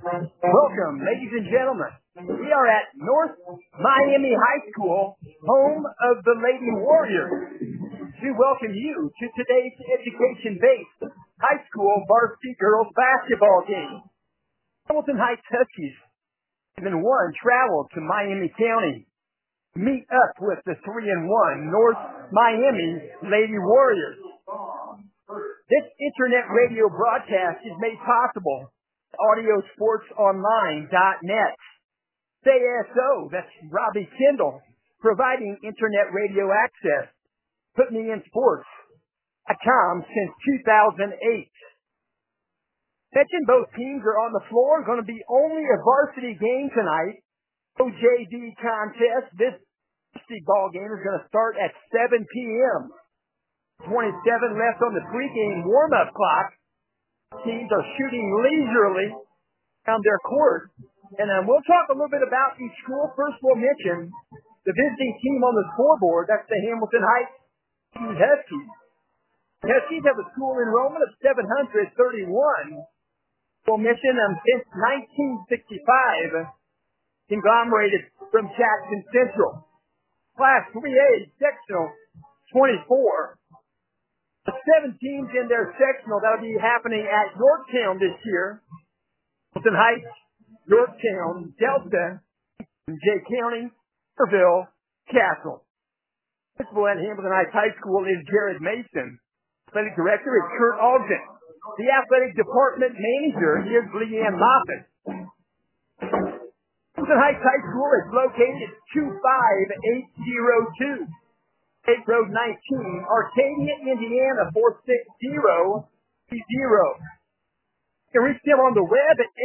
Welcome, ladies and gentlemen. We are at North Miami High School, home of the Lady Warriors. We welcome you to today's education-based high school varsity girls basketball game. Hamilton Heights Huskies have traveled to Miami County to meet up with the 3-1 North Miami Lady Warriors. This internet radio broadcast is made possible AudioSportsOnline.net. CSO, that's Robbie Kendall, providing internet radio access. PutMeInSports.com since 2008. Mention both teams are on the floor. Going to be only a varsity game tonight. OJV contest. This varsity ball game is going to start at 7 p.m. 27 left on the pregame warm-up clock. Teams are shooting leisurely down their court. And we'll talk a little bit about each school. First, we'll mention the visiting team on the scoreboard. That's the Hamilton Heights Huskies. The Huskies have a school enrollment of 731. We'll mention them since 1965, conglomerated from Jackson Central. Class 3A sectional 24. The 7 teams in their sectional that'll be happening at Yorktown this year. Hamilton Heights, Yorktown, Delta, Jay County, Kerrville, Castle. Principal at Hamilton Heights High School is Jared Mason. Athletic director is Kurt Ogden. The athletic department manager is Leanne Moffitt. Hamilton Heights High School is located at 25802. State Road 19, Arcadia, Indiana, 46030. You can reach them on the web at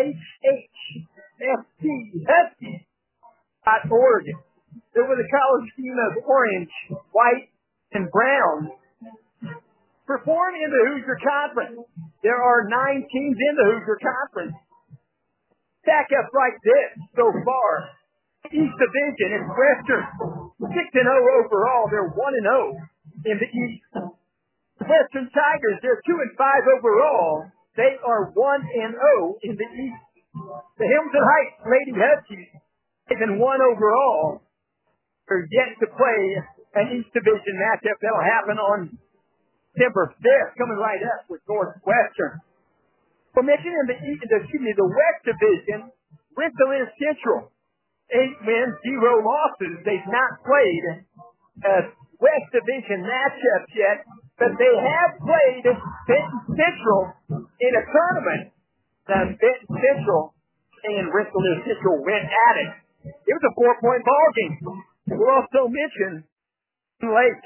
hhfchusky.org. They're with a color scheme of orange, white, and brown. Perform in the Hoosier Conference. There are 9 teams in the Hoosier Conference. Stack up like this so far. East Division is Western, 6-0 overall. They're 1-0 in the East. Western Tigers, they're 2-5 overall. They are 1-0 in the East. The Hamilton Heights Lady Huskies, 5-1 overall. They're yet to play an East Division matchup that'll happen on September 5th, coming right up with Northwestern. We'll mention in the West Division, Rensselaer Central. 8 wins, 0 losses. They've not played a West Division matchup yet, but they have played Benton Central in a tournament. Benton Central and Rensselaer Central went at it. It was a 4-point ball game. We'll also mention Lake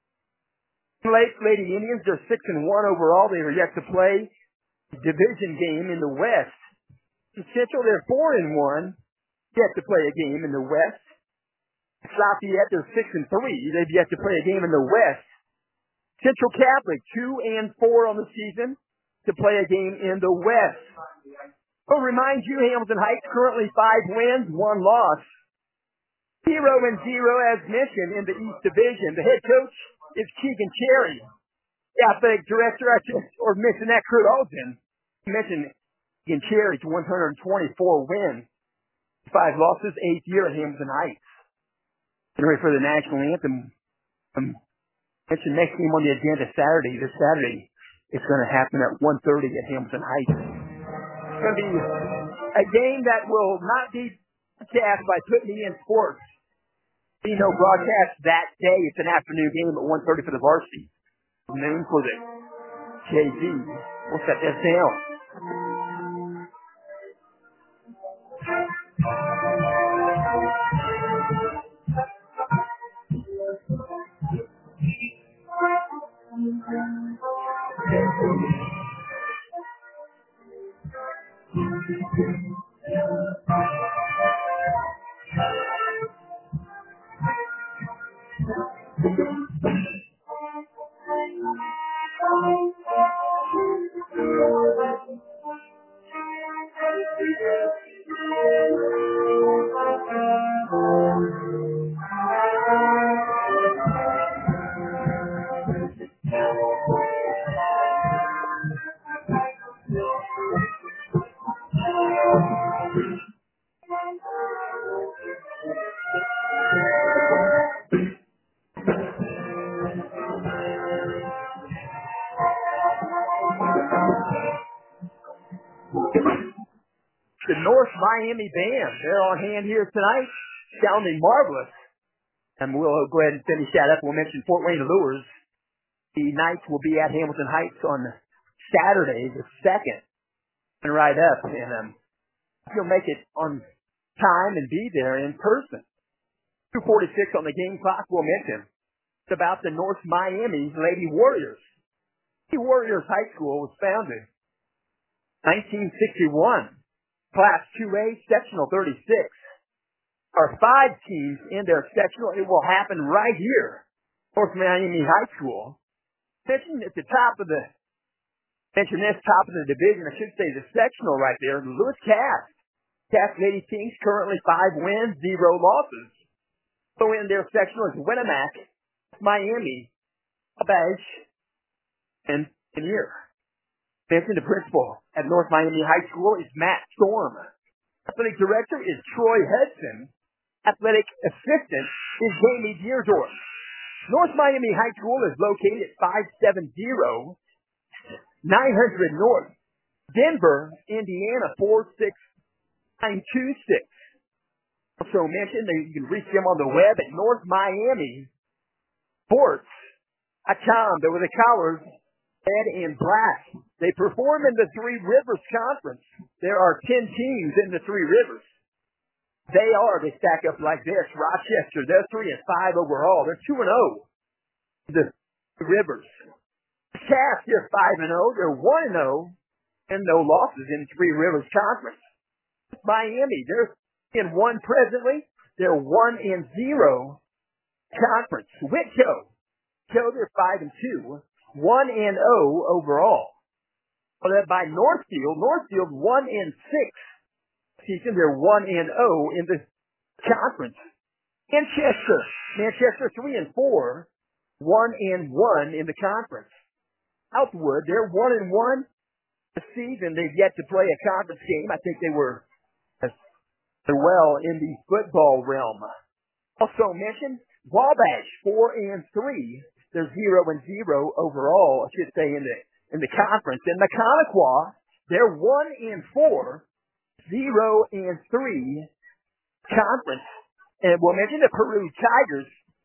Lady Indians. They're 6-1 overall. They are yet to play a division game in the West. Central, they're 4-1. Yet to play a game in the West. Lafayette, they're 6-3. They've yet to play a game in the West. Central Catholic, 2-4 on the season to play a game in the West. I'll remind you, Hamilton Heights currently 5 wins, 1 loss. 0-0 as mentioned in the East Division. The head coach is Keegan Cherry. The athletic director, or mentioned that, Kurt Ogden. Mentioned Keegan Cherry's 124 wins. 5 losses, 8th year at Hamilton Heights. Getting ready for the national anthem. Mentioned next game on the agenda Saturday. This Saturday, it's going to happen at 1:30 at Hamilton Heights. It's going to be a game that will not be broadcast by Put Me in Sports. Be no broadcast that day. It's an afternoon game at 1:30 for the varsity. Noon for the JV. We'll set this down. The North Miami Band, they're on hand here tonight, sounding marvelous. And we'll go ahead and finish that up. We'll mention Fort Wayne Lures. The Knights will be at Hamilton Heights on Saturday, the 2nd, and right up. And you'll make it on time and be there in person. 2:46 on the game clock, we'll mention. It's about the North Miami Lady Warriors. Lady Warriors High School was founded 1961. Class 2A, Sectional 36. Are 5 teams in their sectional. It will happen right here, North Miami High School. Mention at the top of the division, I should say the sectional right there, Lewis Cass. Cass Lady Kings currently 5 wins, 0 losses. So in their sectional is Winnemac, Miami, Wabash, and Pioneer. Mention the principal at North Miami High School is Matt Storm. Athletic director is Troy Hudson. Athletic assistant is Jamie Deardorf. North Miami High School is located at 570 900 North, Denver, Indiana 46926. Also mentioned that you can reach them on the web at North Miami Sports.com. They were the colors red and black. They perform in the Three Rivers Conference. There are 10 teams in the Three Rivers. They stack up like this. Rochester, they're 3-5 overall. They're 2-0. The Rivers. Cass, they're 5-0. They're 1-0 and no losses in Three Rivers Conference. Miami, they're in 1 presently. They're 1-0 conference. Whitco, they're 5-2, 1-0 overall. Followed by Northfield, 1-6. Season, they're 1-0 in the conference. Manchester 3-4, 1-1 in the conference. Southwood, they're 1-1 this season. They've yet to play a conference game. I think they were well in the football realm. Also mentioned Wabash 4-3. They're 0-0 overall, I should say, in the conference. And Maconaquah, they're 1-4. 0-3 conference. And we'll mention the Peru Tigers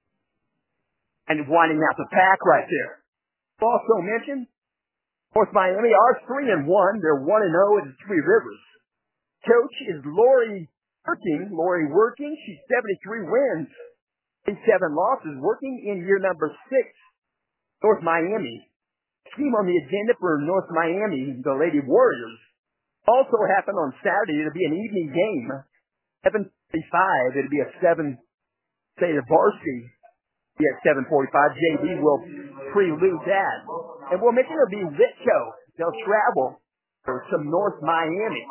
and winding out the pack right there. We'll also mention North Miami are 3-1. They're 1-0 in the Three Rivers. Coach is Lori Working. She's 73 wins, 87 losses, working in year number 6. North Miami. Team on the agenda for North Miami, the Lady Warriors. Also happened on Saturday. It'll be an evening game. 7:45. It'll be a 7, say the varsity. Be at 7:45. JD will prelude that. And we'll mention it'll be Whitco. They'll travel to North Miami.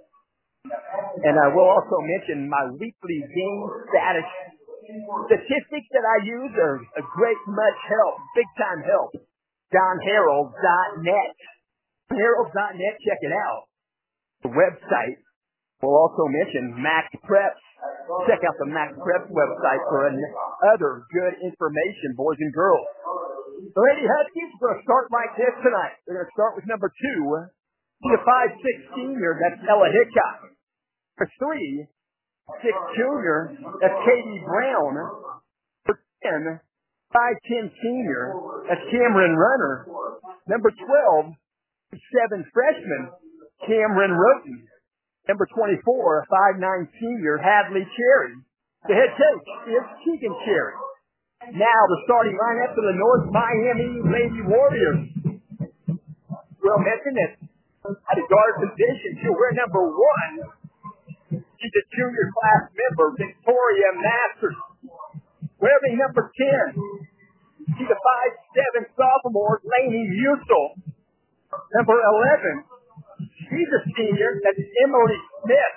And I will also mention my weekly game status statistics that I use are a much help, big time help. JohnHarold.net. JohnHarold.net, check it out. The website. We'll also mention Max Preps. Check out the Max Preps website for other good information, boys and girls. The Lady Huskies are going to start like this tonight. They're going to start with number 2, the 5'6" senior, that's Ella Hickok. For 3, 6 junior, that's Katie Brown. For 10, 5'10" senior, that's Cameron Runner. Number 12, 7 freshman, Cameron Roten. Number 24, 5'9" senior, Hadley Cherry. The head coach is Keegan Cherry. Now the starting lineup for the North Miami Lady Warriors. We'll mention it at the guard position. She'll wear number 1. She's a junior class member, Victoria Masters. Wearing number 10. She's a 5'7" sophomore, Lainey Musil. Number 11. She's a senior. That's Emily Smith.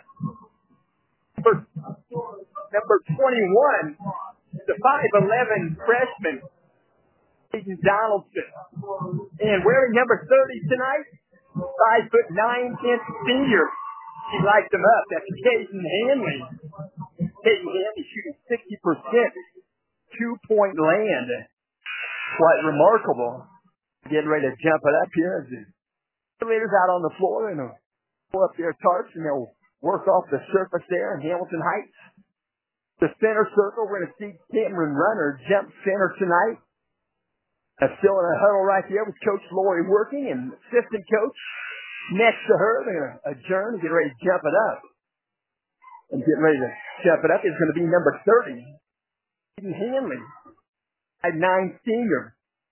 Number 21, the 5'11" freshman, Peyton Donaldson. And wearing number 30 tonight, 5'9" senior. She lights them up. That's Caden Hanley. Caden Hanley shooting 60% 2-point land. Quite remarkable. Getting ready to jump it up here. The leaders out on the floor and Pull up their tarps and they'll work off the surface there in Hamilton Heights. The center circle, we're going to see Cameron Runner jump center tonight. Still in a huddle right there with Coach Lori working and assistant coach next to her. They're going to adjourn and get ready to jump it up. And getting ready to jump it up is going to be number 30, Hayden Hanley, at 9 senior.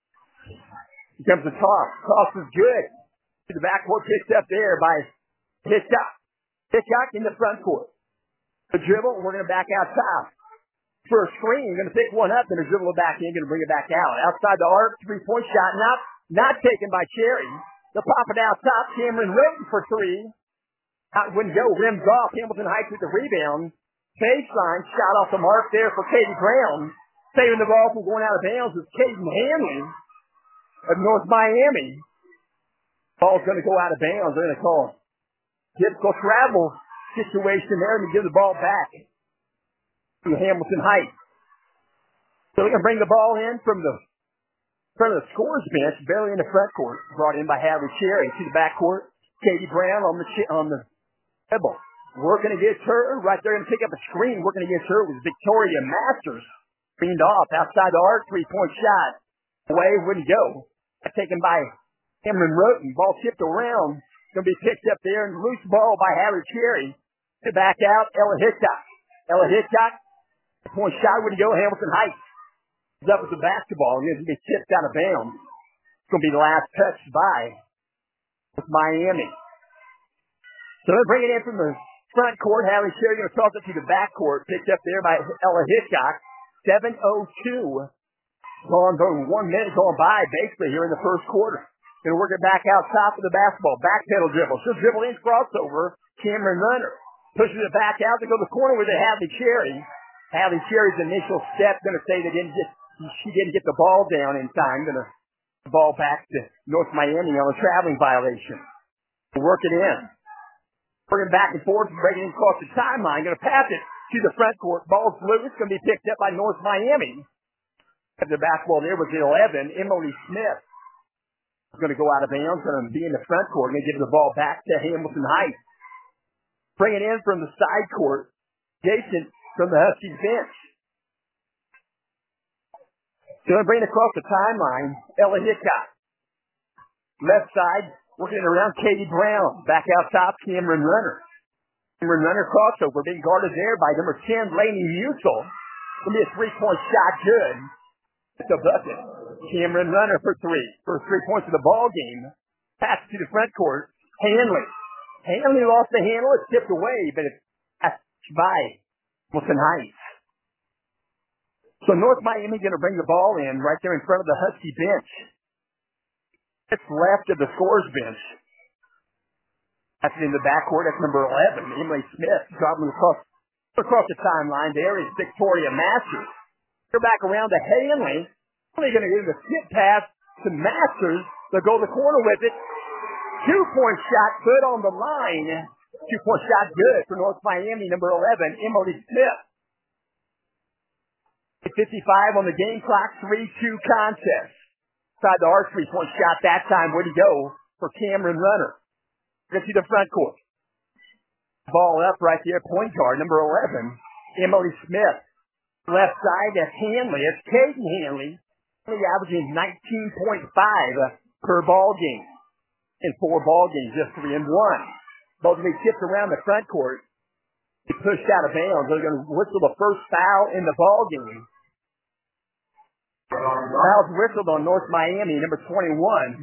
Here comes the toss. Toss is good. To the backcourt, picked up there by Hitchcock. Hitchcock in the front court. The dribble, we're going to back out top. For a screen, going to pick one up, and a dribble back in, going to bring it back out. Outside the arc, three-point shot, not taken by Cherry. They'll pop it out top. Cameron Roden for three. Out wouldn't go. Rims off. Hamilton Heights with the rebound. Baseline, shot off the mark there for Katie Brown. Saving the ball from going out of bounds is Caden Hanley of North Miami. Ball's going to go out of bounds. They're going to call it. Difficult travel situation there to give the ball back to Hamilton Heights. So they're going to bring the ball in from the front of the scores bench, barely in the front court, brought in by Hadley Cherry to the backcourt. Katie Brown on the dribble. Working against her, right there, going to pick up a screen. Working against her was Victoria Masters. Screened off outside the arc, three-point shot. Away, wouldn't go. Taken by Cameron Roten. Ball tipped around. Going to be picked up there and loose ball by Hadley Cherry. To back out, Ella Hitchcock. Ella Hitchcock. Point shot wouldn't go. Hamilton Heights is up with the basketball. It's going to be tipped out of bounds. It's going to be the last touch by Miami. So they're bringing it in from the front court. Hadley Cherry going to toss it to the back court. Picked up there by Ella Hitchcock. 7:02. Gone, 1 minute going by basically here in the first quarter. Going to work it back out top of the basketball. Back pedal dribble. She'll dribble in, crossover. Cameron Runner pushes it back out to go to the corner with Hadley Cherry. Hadley Cherry's initial step going to say she didn't get the ball down in time. Going to ball back to North Miami on a traveling violation. Work it in. Working back and forth, breaking across the timeline. Going to pass it to the front court. Ball's loose. Going to be picked up by North Miami. The basketball there was 11. Emily Smith is going to go out of bounds. Going to be in the front court. Going to give the ball back to Hamilton Heights. Bring it in from the side court. Jason from the Huskies bench. Going to bring it across the timeline. Ella Hitchcock. Left side, working around Katie Brown. Back out top, Cameron Runner. Cameron Runner crossover, being guarded there by number 10, Lainey Musil. Going to be a three-point shot, good. It's a bucket. Cameron Runner for three. First 3 points of the ball game. Pass to the front court. Hanley. Hanley lost the handle. It's tipped away, but it's passed by Hamilton Heights. So North Miami going to bring the ball in right there in front of the Husky bench. It's left of the scores bench. That's in the backcourt. That's number 11, Emily Smith, dropping across the timeline. There is Victoria Masters. They're back around to Hanley. Hanley going to give the skip pass to Masters. They'll go to the corner with it. 2-point shot good on the line. 2-point shot good for North Miami, number 11, Emily Smith. 55 on the game clock, 3-2 contest. Inside the arc, 3-point shot that time. Where'd he go for Cameron Runner? Let's see the front court. Ball up right there, point guard, number 11, Emily Smith. Left side, that's Hanley. It's Caden Hanley. Hanley averaging 19.5 per ball game. In 4 ball games, just 3-1. Both of them tipped around the front court. He pushed out of bounds. They're going to whistle the first foul in the ball game. Foul's whistled on North Miami, number 21,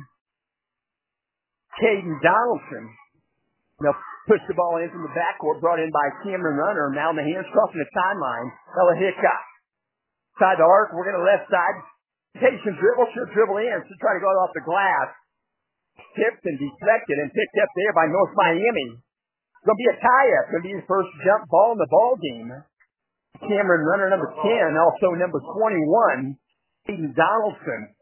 Caden Donaldson. They'll push the ball in from the backcourt, brought in by Cameron Runner. Now in the hands, crossing the timeline. Ella Hitchcock. Side the arc, we're going to left side. Takes some dribble, should dribble in. Should try to go off the glass. Tipped and deflected and picked up there by North Miami. It's going to be a tie-up. It's going to be his first jump ball in the ball game. Cameron Runner, number 10, also number 21, Caden Donaldson.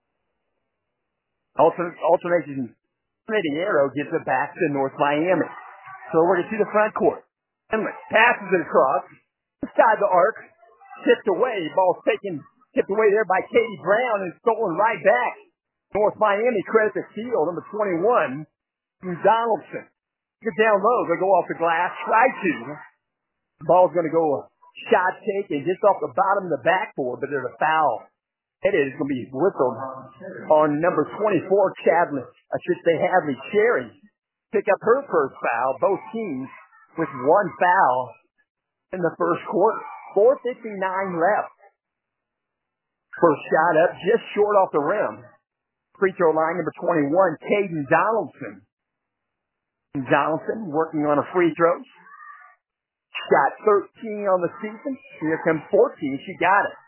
Alternating arrow gives it back to North Miami. So we're going to see the front court. Henley passes it across. Inside the arc. Tipped away. Ball's tipped away there by Katie Brown and stolen right back. North Miami credit the steal, number 21, Donaldson. Get down low. They go off the glass. Try to. The ball's going to go a shot taken just off the bottom of the backboard, but there's a foul. It is going to be whistled on number 24, Hadley Cherry. Pick up her first foul. Both teams with one foul in the first quarter. 4:59 left. First shot up just short off the rim. Free throw line number 21, Caden Donaldson. Donaldson working on a free throw. Shot 13 on the season. Here comes 14. She got it.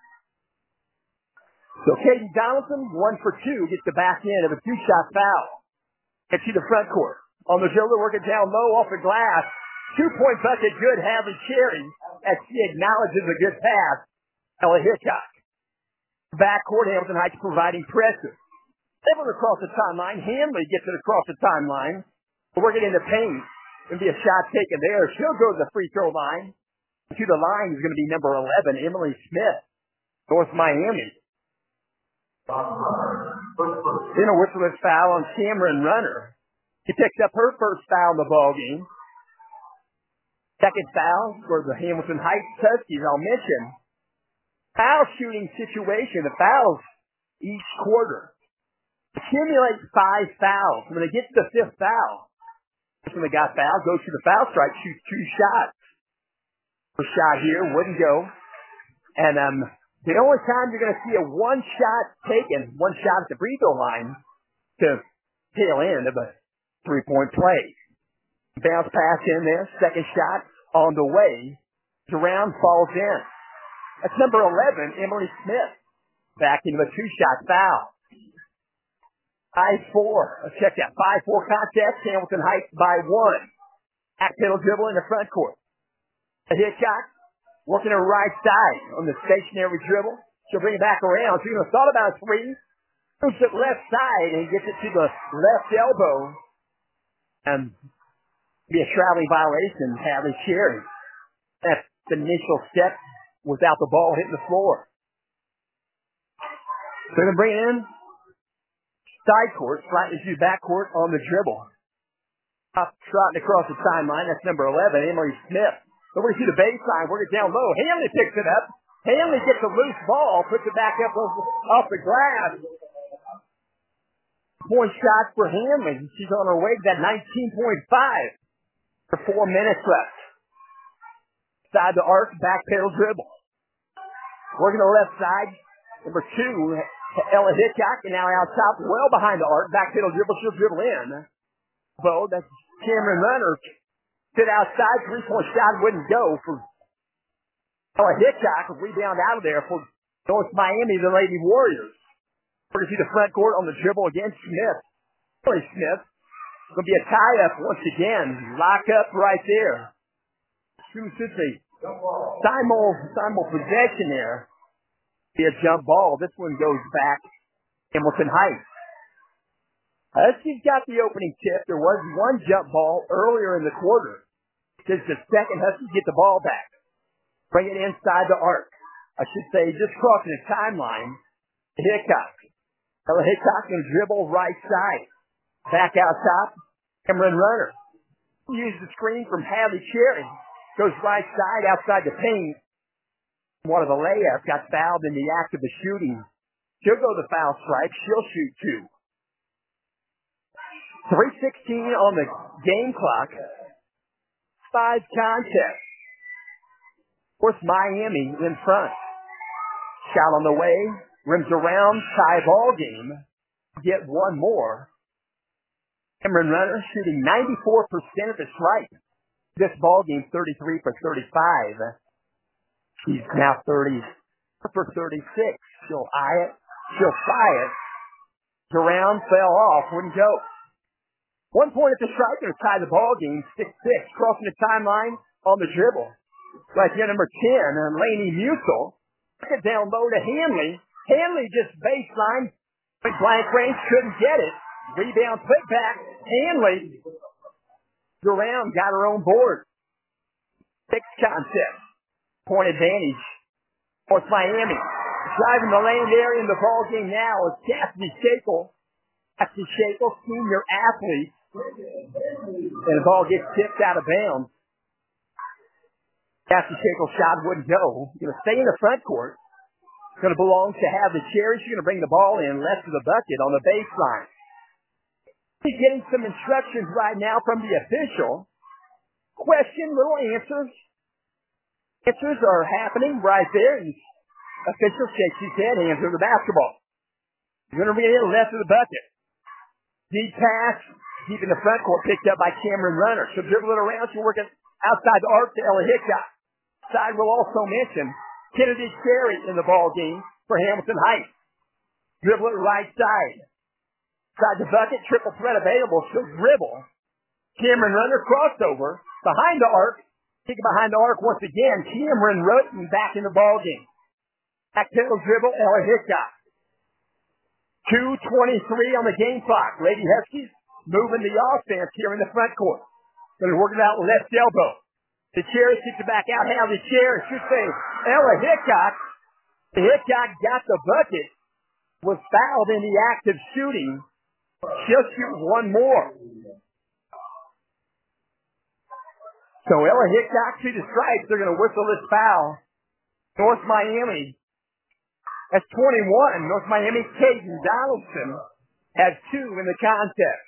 So Caden Donaldson, 1 for 2, gets the back end of a two-shot foul. Gets to the front court. On the shoulder, working down low off the glass. 2-point bucket, good, Hadley Cherry, as she acknowledges a good pass. Ella Hickok. Backcourt, Hamilton Heights providing pressure. Able across the timeline. Hanley gets it across the timeline. Working in the paint. Going to be a shot taken there. She'll go to the free throw line. To the line is going to be number 11, Emily Smith, North Miami. Then a whistleless foul on Cameron Runner. She picks up her first foul in the ballgame. Second foul for the Hamilton Heights Huskies. I'll mention foul shooting situation. The fouls each quarter accumulate 5 fouls. When they get to the 5th foul, when they got fouled, goes to the foul stripe, shoots 2 shots. First shot here wouldn't go. And the only time you're going to see a one shot taken, one shot at the free throw line to tail end of a 3-point play. Bounce pass in there, second shot on the way. Duran falls in. That's number 11, Emily Smith, back into a 2-shot foul. 5-4. Check that. 5-4 contest. Hamilton Heights by 1. Back pedal dribble in the front court. A Hitchcock working her right side on the stationary dribble. She'll bring it back around. She's going to thought about a 3. Moves it left side and gets it to the left elbow. And be a traveling violation. Hadley Cherry. That's the initial step without the ball hitting the floor. They're going to bring it in. Side court, slightly to back court on the dribble. Up, trotting across the timeline. That's number 11, Emily Smith. Over to the baseline, work it down low. Hanley picks it up. Hanley gets a loose ball, puts it back up off the glass. Point shot for Hanley. She's on her way to that 19.5 for 4 minutes left. Side the arc, back pedal dribble. Working the left side, number 2, Ella Hitchcock, and now out top, well behind the arc, back pedal dribble, she'll dribble in. Bo, that's Cameron Runner. Sit outside, 3-point shot wouldn't go for Ella Hitchcock. Rebound out of there for North Miami, the Lady Warriors. We're going to see the front court on the dribble against Smith. Billy Smith. It's going to be a tie-up once again. Lock up right there. It's a simul possession there. Be a jump ball. This one goes back Hamilton Heights. Huskies got the opening tip. There was one jump ball earlier in the quarter. This is the second Huskies get the ball back. Bring it inside the arc. I should say just crossing the timeline. Hickok. Ella Hickok can dribble right side. Back out top. Cameron Runner. Use the screen from Hadley Cherry. Goes right side outside the paint. One of the layups got fouled in the act of the shooting. She'll go to the foul stripe. She'll shoot 2. 3:16 on the game clock. 5 contest. Of course, Miami in front. Shot on the way. Rims around. Tie ball game. Get one more. Cameron Runner shooting 94% of the stripe. This ball game 33 for 35. She's now 30 for 36. She'll eye it. She'll fly it. Duran fell off. Wouldn't go. 1 point at the stripe. Going to tie the ball game. 6-6. Crossing the timeline on the dribble. Right here, number 10, Lainey Musil. Took it down low to Hanley. Hanley just baseline. Blank range. Couldn't get it. Rebound. Put back. Hanley. Duran got her own board. 6 contest. Point advantage. North Miami. Driving the lane there in the ball game now is Cassidy Shakel. Cassidy Shakel, senior athlete And the ball gets tipped out of bounds. After Shackle shot wouldn't go. Going to stay in the front court. Going to belong to Have the Cherry. She's going to bring the ball in left of the bucket on the baseline. He's getting some instructions right now from the official. Question, little answers. Answers are happening right there. And official shakes his head, hands over the basketball. He's going to bring it in left of the bucket. Deep pass, deep in the front court, picked up by Cameron Runner. She'll dribble it around. She's working outside the arc to Ella Hickok. Side will also mention Kennedy Cherry in the ball game for Hamilton Heights. Dribble it right side. Side the bucket, triple threat available. She'll dribble. Cameron Runner crossover behind the arc. Kick it behind the arc once again. Cameron Roten back in the ball game. Back to the dribble, Ella Hickok. 2:23 on the game clock. Lady Huskies moving the offense here in the front court. Going to work it out left elbow. The Cherry kicks it back out. How the Cherry should say Ella Hickok. The Hickok got the bucket. Was fouled in the act of shooting. She'll shoot one more. So Ella Hickok to the stripes. They're going to whistle this foul. North Miami. That's 21. North Miami, Caden Donaldson has 2 in the contest.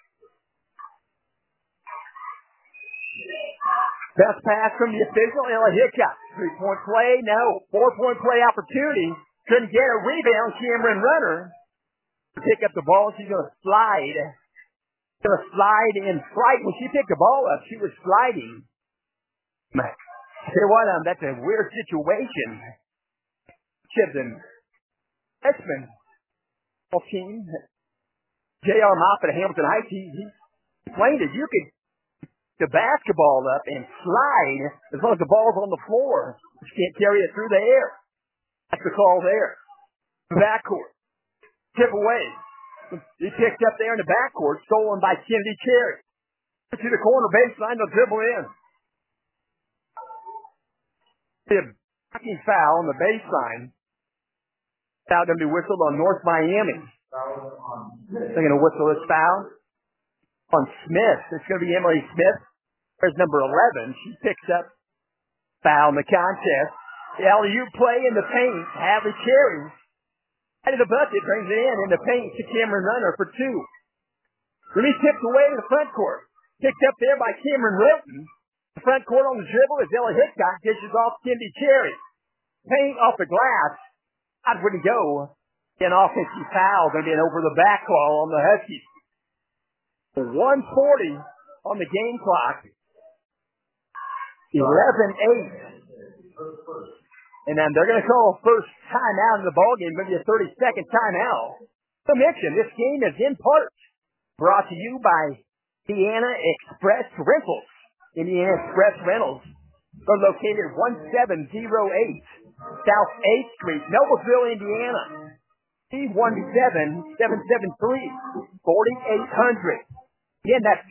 Best pass from the official, Ella Hickok. 3-point play, no. 4-point play opportunity. Couldn't get a rebound. Cameron Runner pick up the ball. She's going to slide. Going to slide in flight. When she picked the ball up, she was sliding. Tell you what, that's a weird situation. Chibden, freshman team, J.R. Moffitt at Hamilton Heights, he explained it. You could the basketball up and slide as long as the ball's on the floor. You can't carry it through the air. That's the call there. Backcourt. Tip away. He picked up there in the backcourt, stolen by Kennedy Cherry. To the corner baseline, they'll dribble in. The blocking foul on the baseline. Foul going to be whistled on North Miami. They're going to whistle this foul on Smith. It's going to be Emily Smith. There's number 11. She picks up foul in the contest. The alley-oop play in the paint. Hadley Cherry out of the bucket, brings it in the paint to Cameron Runner for 2. Release tipped away to the front court. Picked up there by Cameron Roten. The front court on the dribble is Ella Hickok. Dishes off Kennedy Cherry. Paint off the glass. Out wouldn't go. An offensive foul. Going to be an over the back call on the Huskies. 1:40 on the game clock. 11-8. And then they're going to call first timeout in the ballgame. Maybe a 30-second timeout. To mention, this game is in part brought to you by Indiana Express Rentals. Indiana Express Rentals are located at 1708 South 8th Street, Noblesville, Indiana. C17773-4800. Again, that's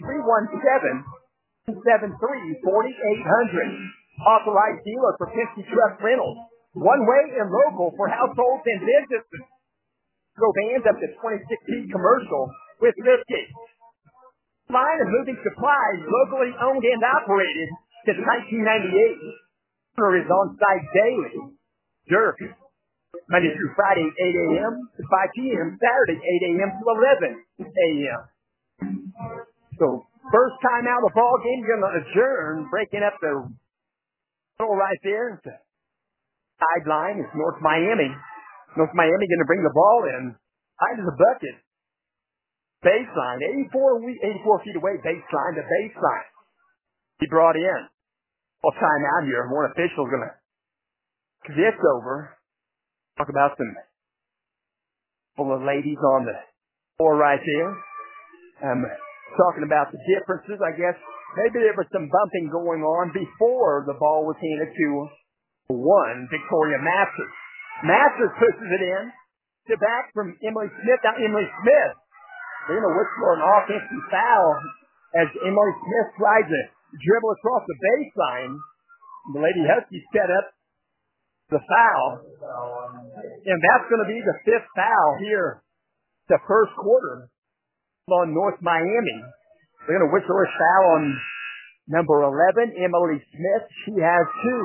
317-73-4800. Authorized dealer for Penske Truck Rentals. One way and local for households and businesses. Go vans up to 26 feet commercial with liftgates. Line of moving supplies, locally owned and operated since 1998. Owner is on site daily. Dirk, Monday through Friday, 8 a.m. to 5 p.m. Saturday, 8 a.m. to 11 a.m. So, first time out of the ball game, going to adjourn, breaking up the middle right there. The sideline is North Miami. North Miami going to bring the ball in. High to the bucket. Baseline, 84 feet away, baseline to baseline. He brought in. Well, time out here. One official is going to this over. Talk about some full of ladies on the floor right there. Talking about the differences, I guess. Maybe there was some bumping going on before the ball was handed to Victoria Masters. Masters pushes it in to back from Emily Smith. Now Emily Smith, they're going to look for an offensive foul as Emily Smith tries to dribble across the baseline. The Lady Huskies set up the foul. And that's going to be the 5th foul here the first quarter on North Miami. They're going to whistle a foul on number 11, Emily Smith. She has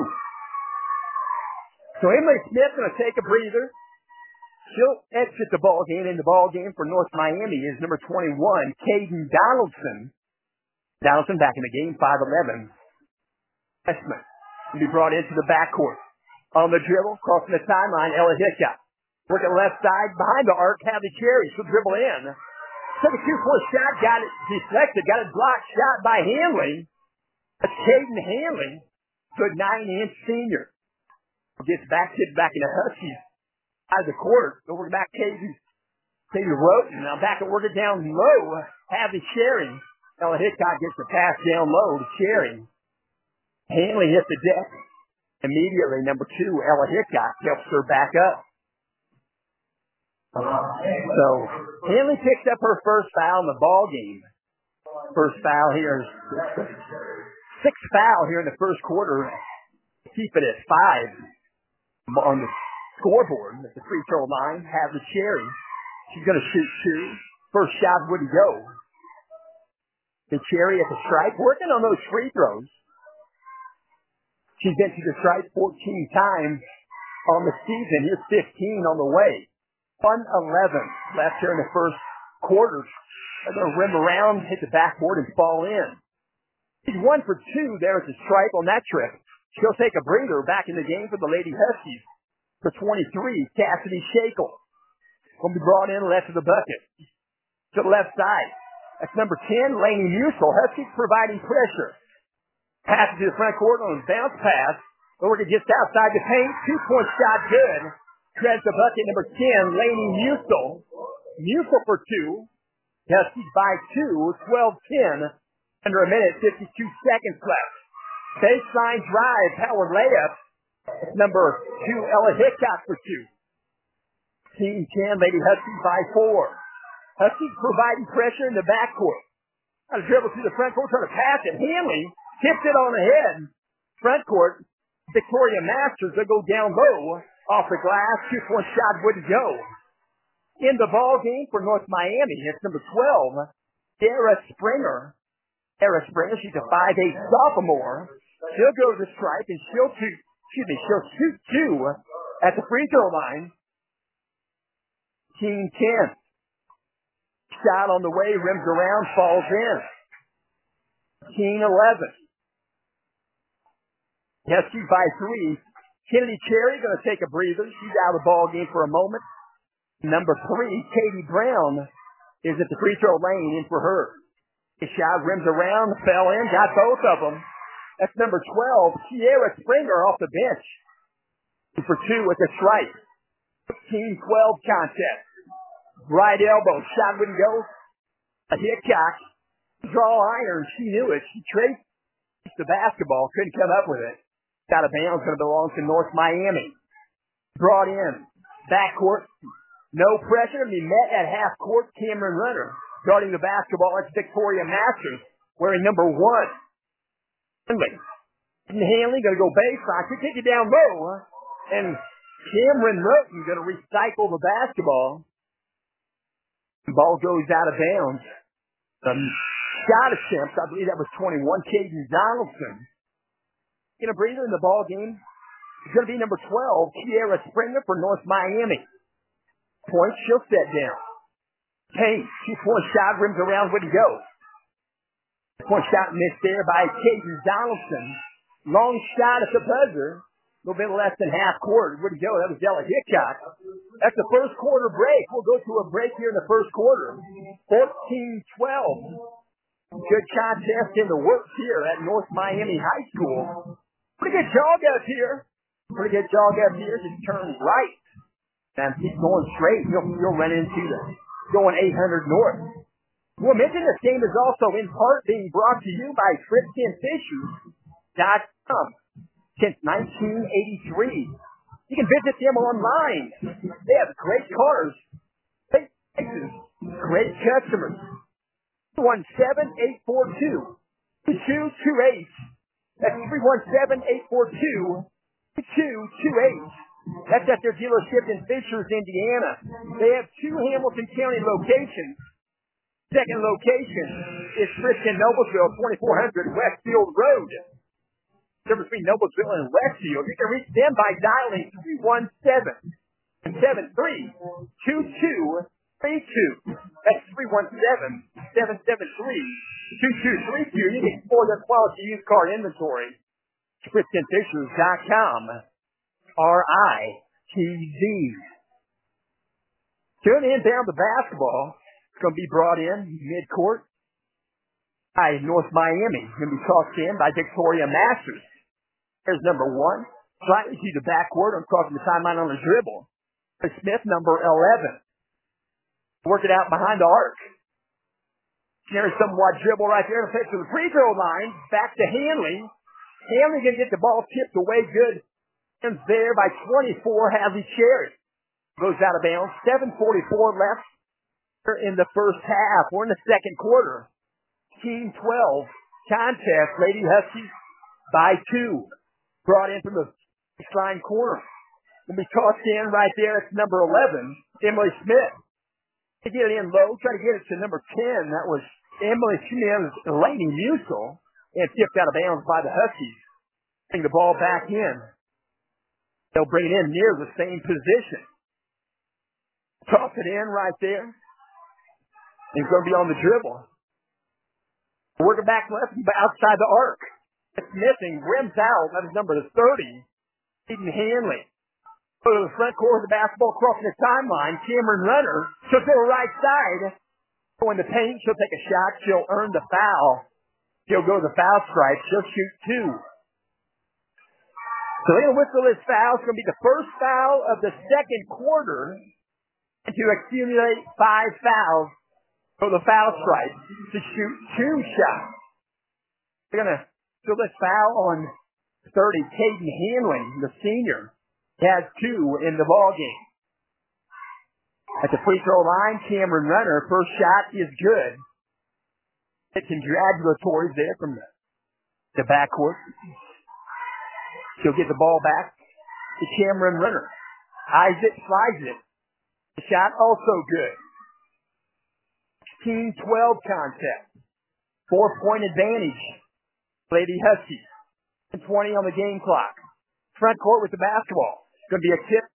2. So Emily Smith going to take a breather. She'll exit the ball game. In the ball game for North Miami is number 21, Caden Donaldson. Donaldson back in the game, 5'11". Freshman will be brought into the backcourt. On the dribble, crossing the timeline, Ella Hickok. Working left side, behind the arc, Hadley Cherry. She'll dribble in. Took a 2-point shot, got it deflected, got it blocked, shot by Hanley. That's Caden Hanley, good 9-inch senior. Gets back in the Huskies. Out of the court, over back Caden Roten. Now back and work it down low. Hadley Cherry. Ella Hickok gets the pass down low to Cherry. Hanley hits the deck. Immediately, number 2, Ella Hickok helps her back up. So, Hanley picks up her first foul in the ball game. First foul here is 6th foul here in the first quarter. Keep it at 5 on the scoreboard at the free throw line. Hadley Cherry. She's going to shoot 2. First shot wouldn't go. The Cherry at the stripe, working on those free throws. She's been to the stripe 14 times on the season. Here's 15 on the way. 1:11 left here in the first quarter. They're going to rim around, hit the backboard, and fall in. She's 1 for 2 there at the stripe on that trip. She'll take a breather back in the game for the Lady Huskies. For 23, Cassidy Shackle. Will be brought in left of the bucket. To the left side. That's number 10, Lainey Musil. Huskies providing pressure. Passes to the front court on a bounce pass. Over to just outside the paint. 2-point shot good. Treads the bucket, number 10, Lainey Musil. Musil for 2. Huskies by 2. 12-10. Under a minute, 52 seconds left. Baseline drive, power layup. Number 2, Ella Hickok for 2. Team 10, Lady Huskies by 4. Huskies providing pressure in the backcourt. Got to dribble through the front court, trying to pass it. Hanley tips it on the head. Front court, Victoria Masters, they'll go down low off the glass. 2-point shot wouldn't go. In the ball game for North Miami, it's number 12, Sarah Springer. Sarah Springer, she's a 5'8" sophomore. She'll go to the stripe and she'll shoot 2 at the free throw line. Team 10. Shot on the way, rims around, falls in. Team 11. Huskies by 3. Kennedy Cherry going to take a breather. She's out of the ball game for a moment. Number 3, Katie Brown, is at the free throw lane in for her. The shot rims around, fell in, got both of them. That's number 12, Sierra Springer off the bench. For 2 with the stripe. Team 12 contest. Right elbow, shot wouldn't go. A Hickok, draw iron, she knew it. She traced the basketball, couldn't come up with it. Out of bounds, going to belong to North Miami. Brought in, backcourt, no pressure, to be met at half court. Cameron Runner guarding the basketball. It's Victoria Masters, wearing number 1. Hanley going to go baseline, could take it down low, and Cameron Roten going to recycle the basketball. The ball goes out of bounds. Shot attempt, I believe that was 21, Caden Donaldson. Going to breather in the ball game. It's going to be number 12, Sierra Springer for North Miami. Point, she'll set down. Paint, 2-point shot, rims around, wouldn't go. Point shot missed there by Caden Donaldson. Long shot at the buzzer. A little bit less than half court. Wouldn't go. That was Ella Hickok. That's the first quarter break. We'll go to a break here in the first quarter. 14-12. Good contest in the works here at North Miami High School. Pretty good jog up here. Just turn right. And keep going straight. You'll run into going 800 north. We'll mention this game is also in part being brought to you by FriskinFishers.com. Since 1983. You can visit them online. They have great cars, great prices, great customers. 317-842-2228. That's 317-842-2228. That's at their dealership in Fishers, Indiana. They have 2 Hamilton County locations. Second location is Christian Noblesville, 2400 Westfield Road. Difference between Noblesville and Westfield. You can reach them by dialing 317-73-2232. That's 317-773-2232. You can explore their quality used car inventory. ChristianFishers.com. RITZ. Tune in down the basketball. It's going to be brought in mid-court by North Miami. It's going to be tossed in by Victoria Masters. There's number 1. Slightly to the backcourt. I'm crossing the timeline on the dribble. Smith, number 11. Work it out behind the arc. There's somewhat dribble right there. Takes to the free throw line. Back to Hanley. Hanley going to get the ball tipped away good. Ends there by 24. Hadley Cherry goes out of bounds. 7:44 left in the first half. We're in the second quarter. Team 12 contest. Lady Huskies by 2. Brought in from the baseline corner. Will be tossed in right there. It's number 11, Emily Smith. To get it in low, try to get it to number 10. That was Emily Smith, Laney Musil, and tipped out of bounds by the Huskies. Bring the ball back in. They'll bring it in near the same position. Toss it in right there. He's going to be on the dribble. Working back left outside the arc. It's missing. Rims out. That is number 30. Eden Hanley. Go to the front court of the basketball, crossing the timeline. Cameron Runner. She'll go right side. Go in the paint. She'll take a shot. She'll earn the foul. She'll go to the foul stripe. She'll shoot 2. So they're going to whistle this foul. It's going to be the first foul of the second quarter. And to accumulate 5 fouls for the foul stripe to shoot 2 shots. They're going to fill this foul on 30, Caden Hanley, the senior. He has 2 in the ball game. At the free throw line, Cameron Runner, first shot is good. It's congratulatories there from the backcourt. She'll get the ball back to Cameron Runner. Eyes it, slides it. The shot also good. 16-12 contest. 4-point advantage. Lady Huskies. 20 on the game clock. Front court with the basketball. It's going to be a tip.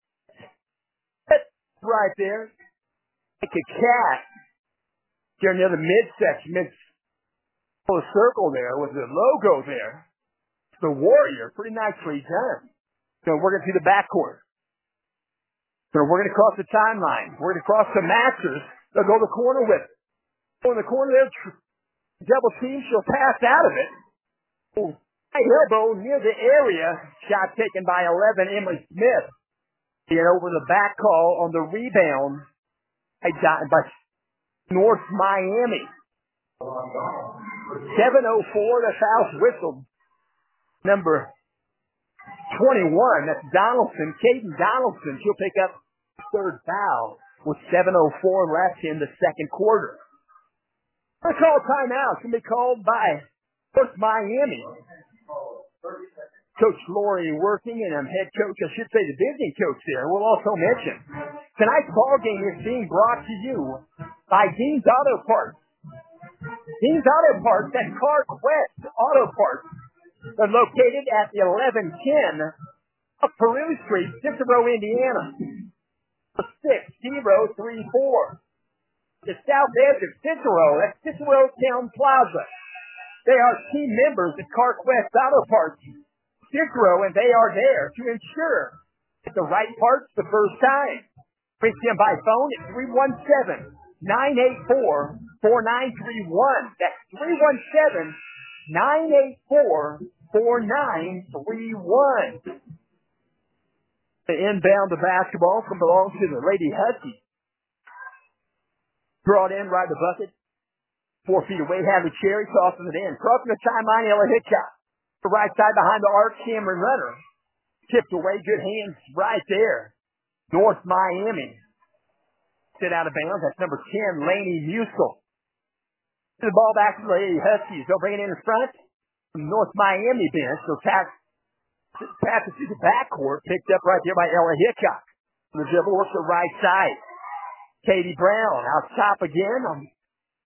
Right there. Like a cat. Here near the midsection. Full circle there with the logo there. The Warrior. Pretty nicely done. So we're going to see the backcourt. So we're going to cross the timeline. We're going to cross the Masters. They'll go to the corner with it. Go in the corner there. Double team. She'll pass out of it. Right elbow near the area. Shot taken by 11, Emily Smith. And over the back call on the rebound by North Miami. 7:04, the foul's whistled. Number 21, that's Donaldson, Caden Donaldson. She'll pick up third foul with 7:04 left in the second quarter. We're going to call a timeout. It's going to be called by North Miami. Coach Laurie working, and I'm head coach, I should say the visiting coach there. We'll also mention tonight's ball game is being brought to you by Dean's Auto Parts. Dean's Auto Parts and CarQuest Auto Parts are located at the 1110 of Peru Street, Cicero, Indiana. 6034. The south edge of Cicero, that's Cicero Town Plaza. They are team members at CarQuest Auto Parts Cicero, and they are there to ensure that the right parts the first time. Reach them by phone at 317-984-4931. That's 317-984-4931. The inbound of basketball belongs to the Lady Huskies. Brought in right the bucket. 4 feet away, Hadley Cherry tosses it in. Crossing the timeline, Ella Hitchcock. The right side behind the arc, Cameron Runner. Tipped away, good hands right there. North Miami. Sit out of bounds. That's number 10, Laney Musil. The ball back to the Lady Huskies. They'll bring it in front. From North Miami bench. They'll pass it to the backcourt. Picked up right there by Ella Hitchcock. The dribble works the right side. Katie Brown out top again on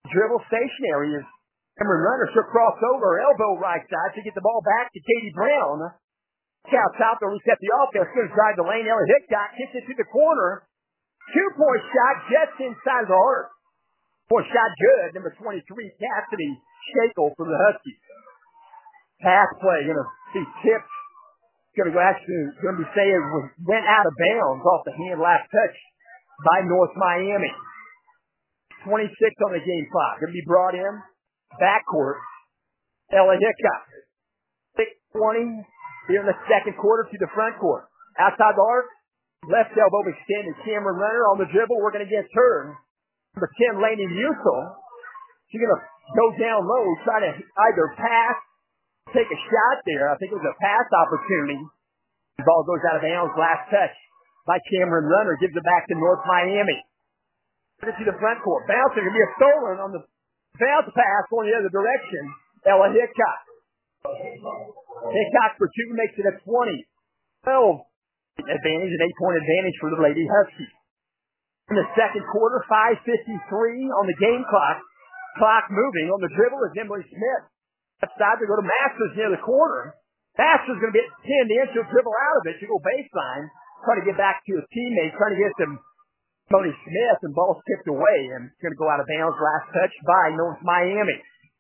Dribble stationary as Cameron Runner. She'll cross over, elbow right side to get the ball back to Katie Brown. Out top to reset the offense. Going to drive the lane. Ella Hickok kicks it to the corner. 2-point shot just inside the arc. Point shot good. Number 23, Cassidy Shackle from the Huskies. Pass play. Going to see tipped. Going to be saying went out of bounds off the hand last touch by North Miami. 26 on the game clock. Going to be brought in. Backcourt. Ella Hickok. 6:20 here in the second quarter to the front court. Outside the arc. Left elbow extended. Cameron Runner on the dribble working against her. Number 10, Lainey Musil. She's going to go down low, try to either pass, take a shot there. I think it was a pass opportunity. The ball goes out of bounds. Last touch by Cameron Runner. Gives it back to North Miami. To the front court. Bouncer going to be a stolen on the bounce pass going the other direction. Ella Hickok. Hickok for two makes it a 20-12 advantage, an 8-point advantage for the Lady Huskies. In the second quarter, 5:53 on the game clock. Clock moving on the dribble is Emily Smith. Left side to go to Masters near the corner. Masters going to get pinned in. She'll dribble out of it. She'll go baseline. Try to get back to his teammate. Trying to get some Tony Smith, and ball tipped away, and it's going to go out of bounds. Last touch by North Miami.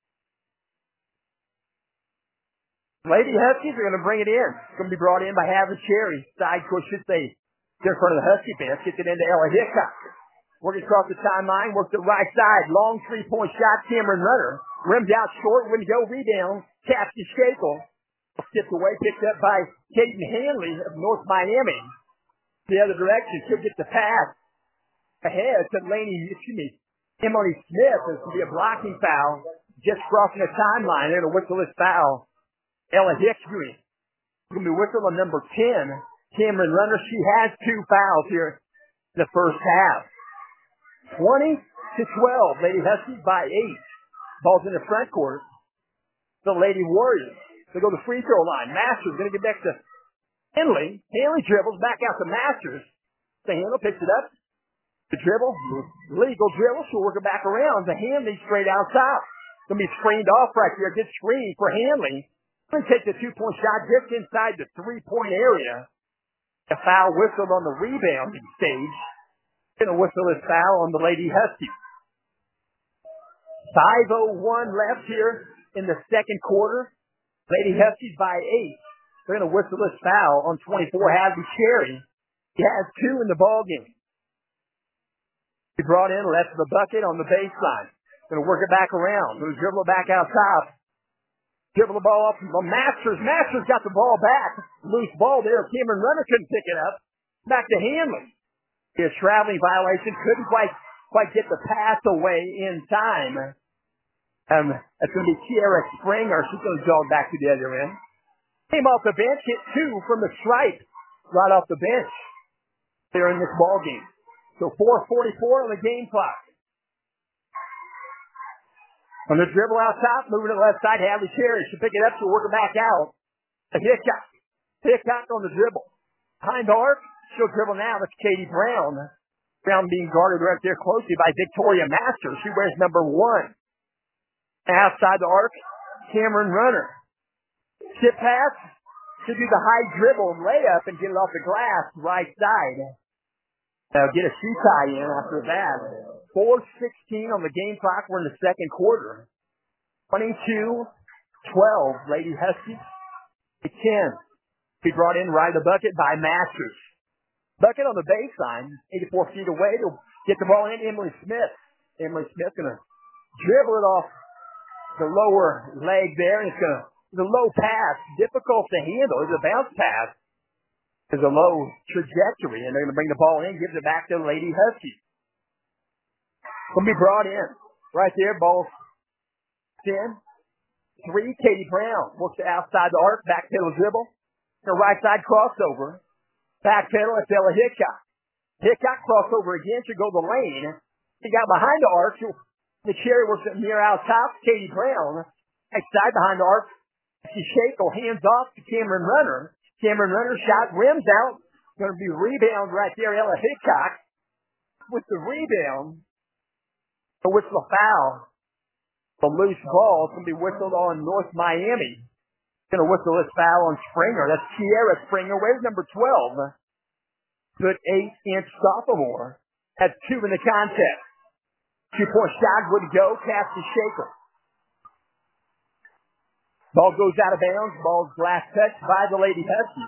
Lady Huskies are going to bring it in. It's going to be brought in by Havre Cherry. Side court should say in front of the Husky bench. Gets it into Ella Hickok. Working across the timeline. Works the right side. Long 3-point shot. Cameron Runner. Rims out short. Wouldn't go. Rebound. Cassidy Shackle. Tipped away. Picked up by Caden Hanley of North Miami. The other direction. She'll get the pass ahead to Emily Smith. This will be a blocking foul. Just crossing the timeline. They're going to whistle this foul. Ella Hickok. Going to be whistled on number 10. Cameron Runner. She has 2 fouls here in the first half. 20-12. Lady Huskies by 8. Ball's in the front court. The Lady Warriors. They go to the free throw line. Masters going to get back to Hanley. Hanley dribbles back out to Masters. The handle picks it up. The dribble, legal dribble, she'll work it back around to Hanley straight outside. Going to be screened off right here. Good screen for Hanley. Going to take the 2-point shot just inside the 3-point area. A foul whistled on the rebounding stage. Going to whistle this foul on the Lady Huskies. 5:01 left here in the second quarter. Lady Huskies by 8. They're going to whistle this foul on 24, Havre Cherry. He has 2 in the ballgame. He brought in, left the bucket on the baseline. Going to work it back around. Going to dribble it back out top. Dribble the ball off from Masters. Masters got the ball back. Loose ball there. Cameron Runner couldn't pick it up. Back to Hanley. A traveling violation. Couldn't quite get the pass away in time. That's going to be Kiara Springer. She's going to jog back to the other end. Came off the bench. Hit 2 from the stripe. Right off the bench. There in this ball game. So 4:44 on the game clock. On the dribble out top, moving to the left side, Havre Cherry. She'll pick it up, she'll work it back out. Hickok. Hickok on the dribble. Behind the arc, she'll dribble now. That's Katie Brown. Brown being guarded right there closely by Victoria Masters. She wears number 1. Outside the arc, Cameron Runner. Chip pass. She'll do the high dribble layup and get it off the glass, right side. Get a shoe tie in after that. 4:16 on the game clock. We're in the second quarter. 22-12. Lady Huskies. 10. Be brought in right of the bucket by Masters. Bucket on the baseline. 84 feet away. To get the ball in. Emily Smith. Emily Smith going to dribble it off the lower leg there. And it's going to, the low pass. Difficult to handle. It's a bounce pass. There's a low trajectory, and they're going to bring the ball in, gives it back to the Lady Huskies. Going to be brought in. Right there, ball 10. 3, Katie Brown. Works outside the arc, back pedal dribble. The right side crossover. Back pedal, it's Ella Hickok. Hickok crossover again, she'll go the lane. She got behind the arc. The Cherry works it near out top. Katie Brown. Outside behind the arc. She Shackle, hands off to Cameron Runner. Cameron Runner shot, rims out. Going to be rebound right there. Ella Hickok with the rebound. So whistle a foul A loose ball. It's going to be whistled on North Miami. Going to whistle this foul on Springer. That's Kiera Springer. Where's number 12? Good 8-inch sophomore. Had 2 in the contest. 2-point shot wouldn't go. Pass to Shaker. Ball goes out of bounds. Ball's glass touch by the Lady Huskies.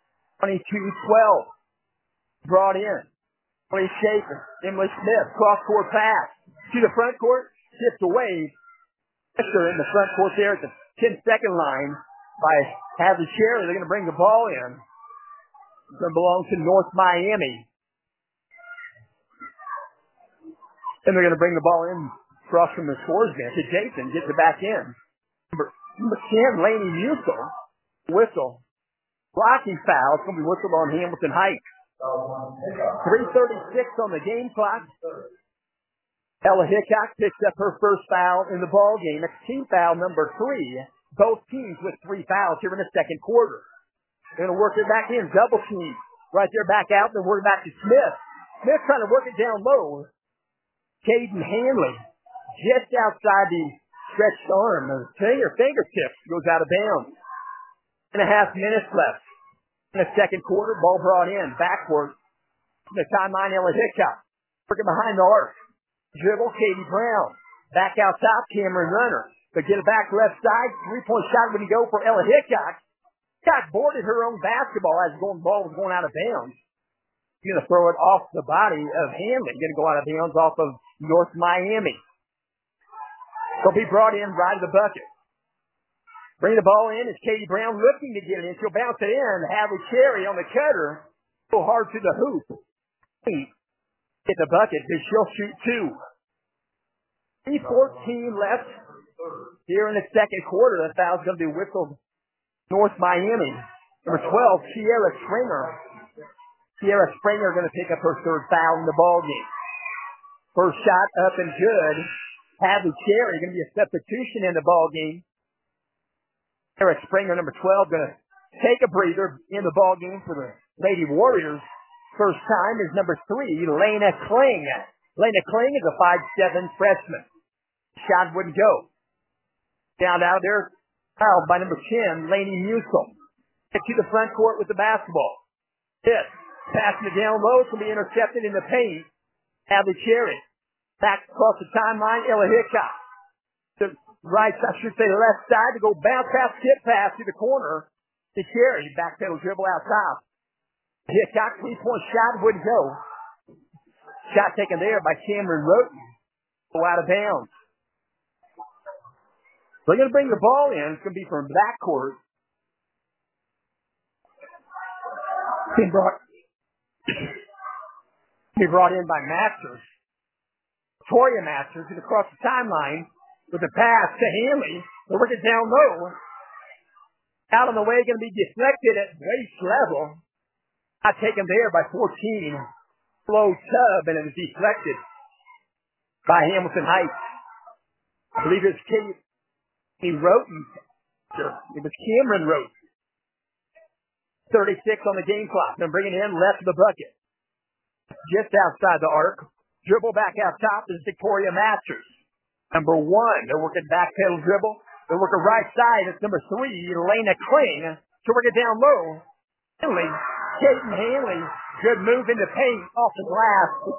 22-12. Brought in. Emily Shaker. Emily Smith. Cross-court pass. To the front court. Tipped away. Pressure in the front court there at the 10-second line by Hadley Cherry. They're going to bring the ball in. It's going to belong to North Miami. And they're going to bring the ball in across from the scores bench. Jason gets it back in. Number 10, Laney Musil. Whistle. Blocking foul. It's going to be whistled on Hamilton Heights. 3:36 on the game clock. Ella Hickok picks up her first foul in the ball game. It's team foul number 3. Both teams with 3 fouls here in the second quarter. They're going to work it back in. Double team. Right there back out. They're working back to Smith. Smith trying to work it down low. Caden Hanley just outside the stretched arm. The fingertips goes out of bounds. 2.5 minutes left in the second quarter. Ball brought in. Backward. The timeline, Ella Hickok. Working behind the arc. Dribble, Katie Brown. Back out top, Cameron Runner. But get it back left side. 3-point shot when you go for Ella Hickok. Hickok boarded her own basketball as the ball was going out of bounds. She's going to throw it off the body of Hanley. Going to go out of bounds off of North Miami. She'll be brought in right to the bucket. Bring the ball in. It's Katie Brown looking to get it in. She'll bounce it in. Hadley Cherry on the cutter. Go hard to the hoop. Get the bucket, but she'll shoot 2. 3:14 left here in the second quarter. The foul's going to be whistled North Miami. Number 12, Sierra Springer. Sierra Springer going to pick up her third foul in the ball game. First shot up and good. Hadley Cherry going to be a substitution in the ball game. Sierra Springer, number 12, going to take a breather in the ball game for the Lady Warriors. First time is number 3, Lena Kling. Lena Kling is a 5'7" freshman. Shot wouldn't go. Down out there, fouled by number 10, Laney Musil. Get to the front court with the basketball. Hit. Passing it down low. It's going to be intercepted in the paint. Hadley Cherry. Back across the timeline, Ella Hickok. The right, I should say the left side to go bounce pass, skip pass to the corner. To Cherry. Back pedal dribble out top. Hickok, 3-point shot wouldn't go. Shot taken there by Cameron Roten. Go out of bounds. They're going to bring the ball in. It's going to be from backcourt. Be brought in by Masters. Victoria Masters is across the timeline with a pass to Hanley. They're working down low. Out on the way, going to be deflected at waist level. Not taken there by 14. Slow tub, and it was deflected by Hamilton Heights. I believe it's Roten. It was Cameron Roten. 36 on the game clock. They're bringing in left of the bucket. Just outside the arc. Dribble back out top is Victoria Masters. Number 1. They're working back pedal dribble. They're working right side. It's number 3, Lena Kling. To work it down low. Hanley. Caden Hanley. Good move in the paint off the glass for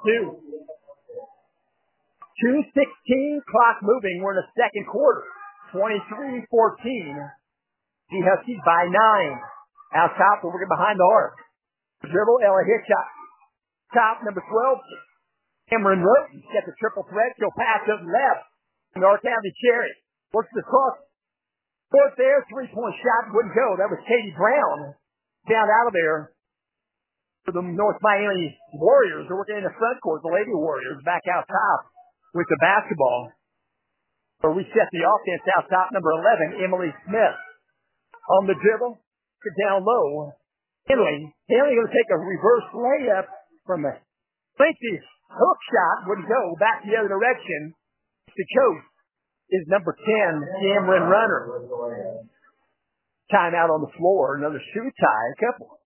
2. 2:16. Clock moving. We're in the second quarter. 23-14. The Huskies by 9. Out top. We're working behind the arc. Dribble. Ella Hickok. Top. Number 12. Cameron Roten. Gets a triple threat. She'll pass up left. North County Cherry. Works the cross. Fourth there. 3-point shot. Wouldn't go. That was Katie Brown. Down out of there. For the North Miami Warriors. They're working in the front court. The Lady Warriors back out top with the basketball. So we set the offense out top. Number 11, Emily Smith. On the dribble. Down low. Hanley going to take a reverse layup from a lengthy hook shot. Wouldn't go. Back the other direction. The coach is number 10, Cameron Runner. Timeout on the floor. Another shoe tie. A couple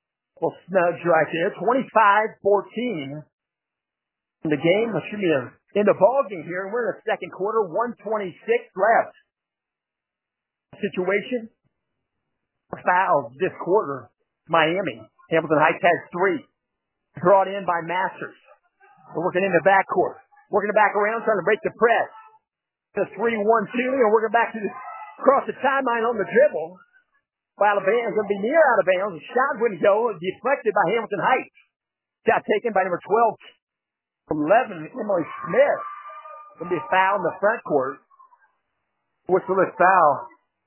snugs right there. 25-14. In the game, it should be a in the ball game here. We're in the second quarter, 1:26 left. Situation, fouls this quarter, Miami. Hamilton Heights has 3. Brought in by Masters. We're working in the backcourt. Working it back around, trying to break the press. The 3-1-2, and working back to across the timeline on the dribble. Alabama's going to be near out of bounds. The shot wouldn't go. Deflected by Hamilton Heights. Shot taken by number 12, 11, Emily Smith. Going to be fouled in the front court. Whistleless foul.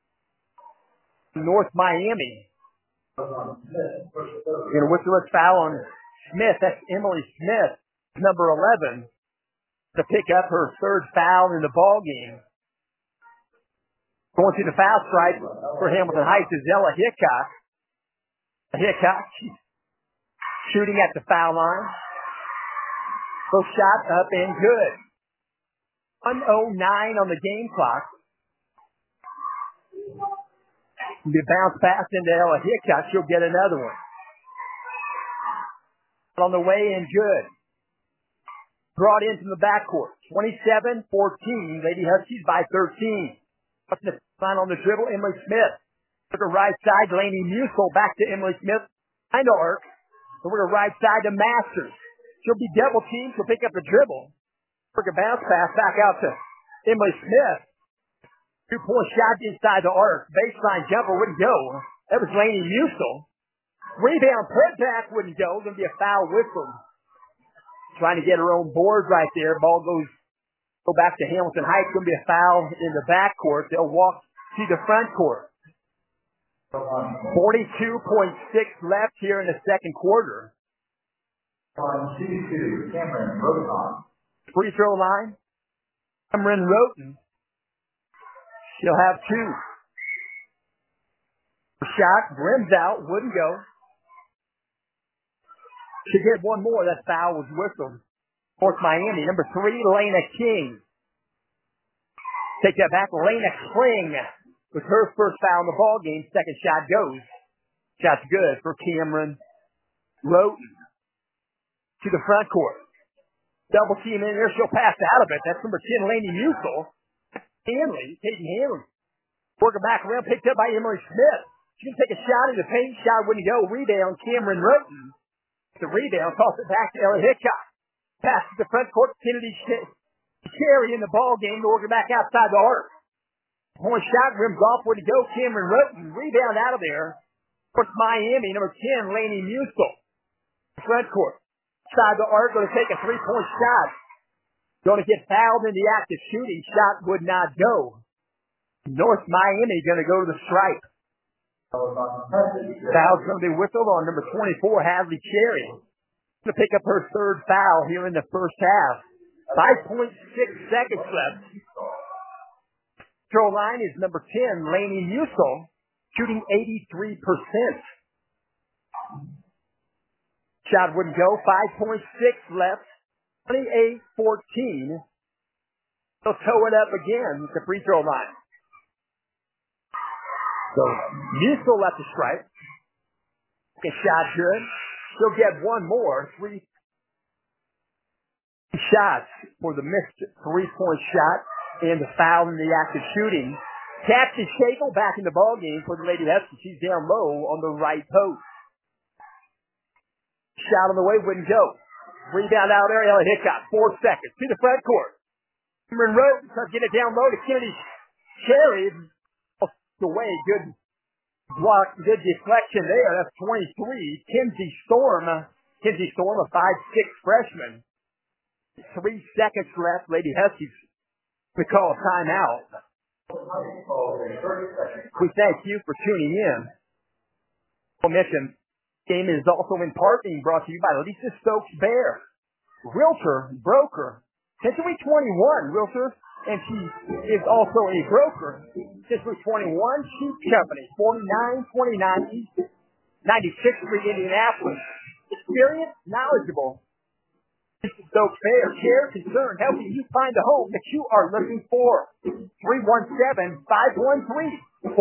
North Miami. And a whistleless foul on Smith. That's Emily Smith, number 11, to pick up her 3rd foul in the ball game. Going to the foul stripe for Hamilton Heights is Ella Hickok. Hickok shooting at the foul line. Both shots up and good. 1:09 on the game clock. The bounce pass into Ella Hickok. She'll get another one. On the way and good. Brought in from the backcourt. 27-14. Lady Huskies by 13. Up the line on the dribble, Emily Smith. Took her right side, Lainey Musel back to Emily Smith. Behind the arc. So we're going to right side to Masters. She'll be double teamed. She'll pick up the dribble. Work a bounce pass back out to Emily Smith. 2-point shot inside the arc. Baseline jumper wouldn't go. That was Lainey Musel. Rebound put back wouldn't go. Going to be a foul whistle. Trying to get her own board right there. Ball go back to Hamilton Heights. Going to be a foul in the backcourt. They'll walk to the front court. 42.6 left here in the second quarter. On 2-2, Cameron Roten. Free throw line. Cameron Roten. She'll have 2. Shot, rims out, wouldn't go. She get one more. That foul was whistled. North Miami. Number 3, Lena King. Take that back. Lena Kling with her first foul in the ball game. Second shot goes. Shot's good for Cameron Roten. To the front court. Double team in there. She'll pass out of it. That's number 10, Lainey Musel. Peyton Hanley. Working back around. Picked up by Emily Smith. She can take a shot in the paint. Shot wouldn't go. Rebound, Cameron Roten. The rebound. Toss it back to Ella Hickok. Pass to the front court. Kennedy Cherry in the ball game. Working back outside the arc. Point shot. Rims off. Wouldn't go. Cameron Roten. Rebound out of there. North Miami. Number 10, Lainey Musel. Front court. Side the arc, going to take a 3-point shot. Going to get fouled in the act of shooting. Shot would not go. North Miami going to go to the stripe. Foul's going to be whistled on number 24, Hadley Cherry. Going to pick up her 3rd foul here in the first half. 5.6 seconds left. Throw line is number 10, Lainey Musel, shooting 83%. Shot wouldn't go. 5.6 left. 28-14. They'll toe it up again at the free throw line. So Musel at the stripe. A shot good. She'll get one more. 3 shots for the missed 3-point shot and the foul in the act of shooting. Cassie Shakel back in the ball game for the Lady Huskies. She's down low on the right post. Shot on the way, wouldn't go. Rebound out there, Ella Hickok. 4 seconds to the front court. Cameron Roten tries to get it down low to Kennedy Cherry. Away, good block, good deflection there. That's 23. Kenzie Storm, a 5'6" freshman. 3 seconds left. Lady Huskies, we call a timeout. We thank you for tuning in. I'll mention, game is also in part being brought to you by Lisa Stokes Bear, realtor, broker, Century 21 realtor, and she is also a broker. Century 21 Sheep Company, 4929 East 96th Street, Indianapolis. Experienced, knowledgeable. Lisa Stokes Bear, care, concern, helping you find the home that you are looking for. 317-513-4086.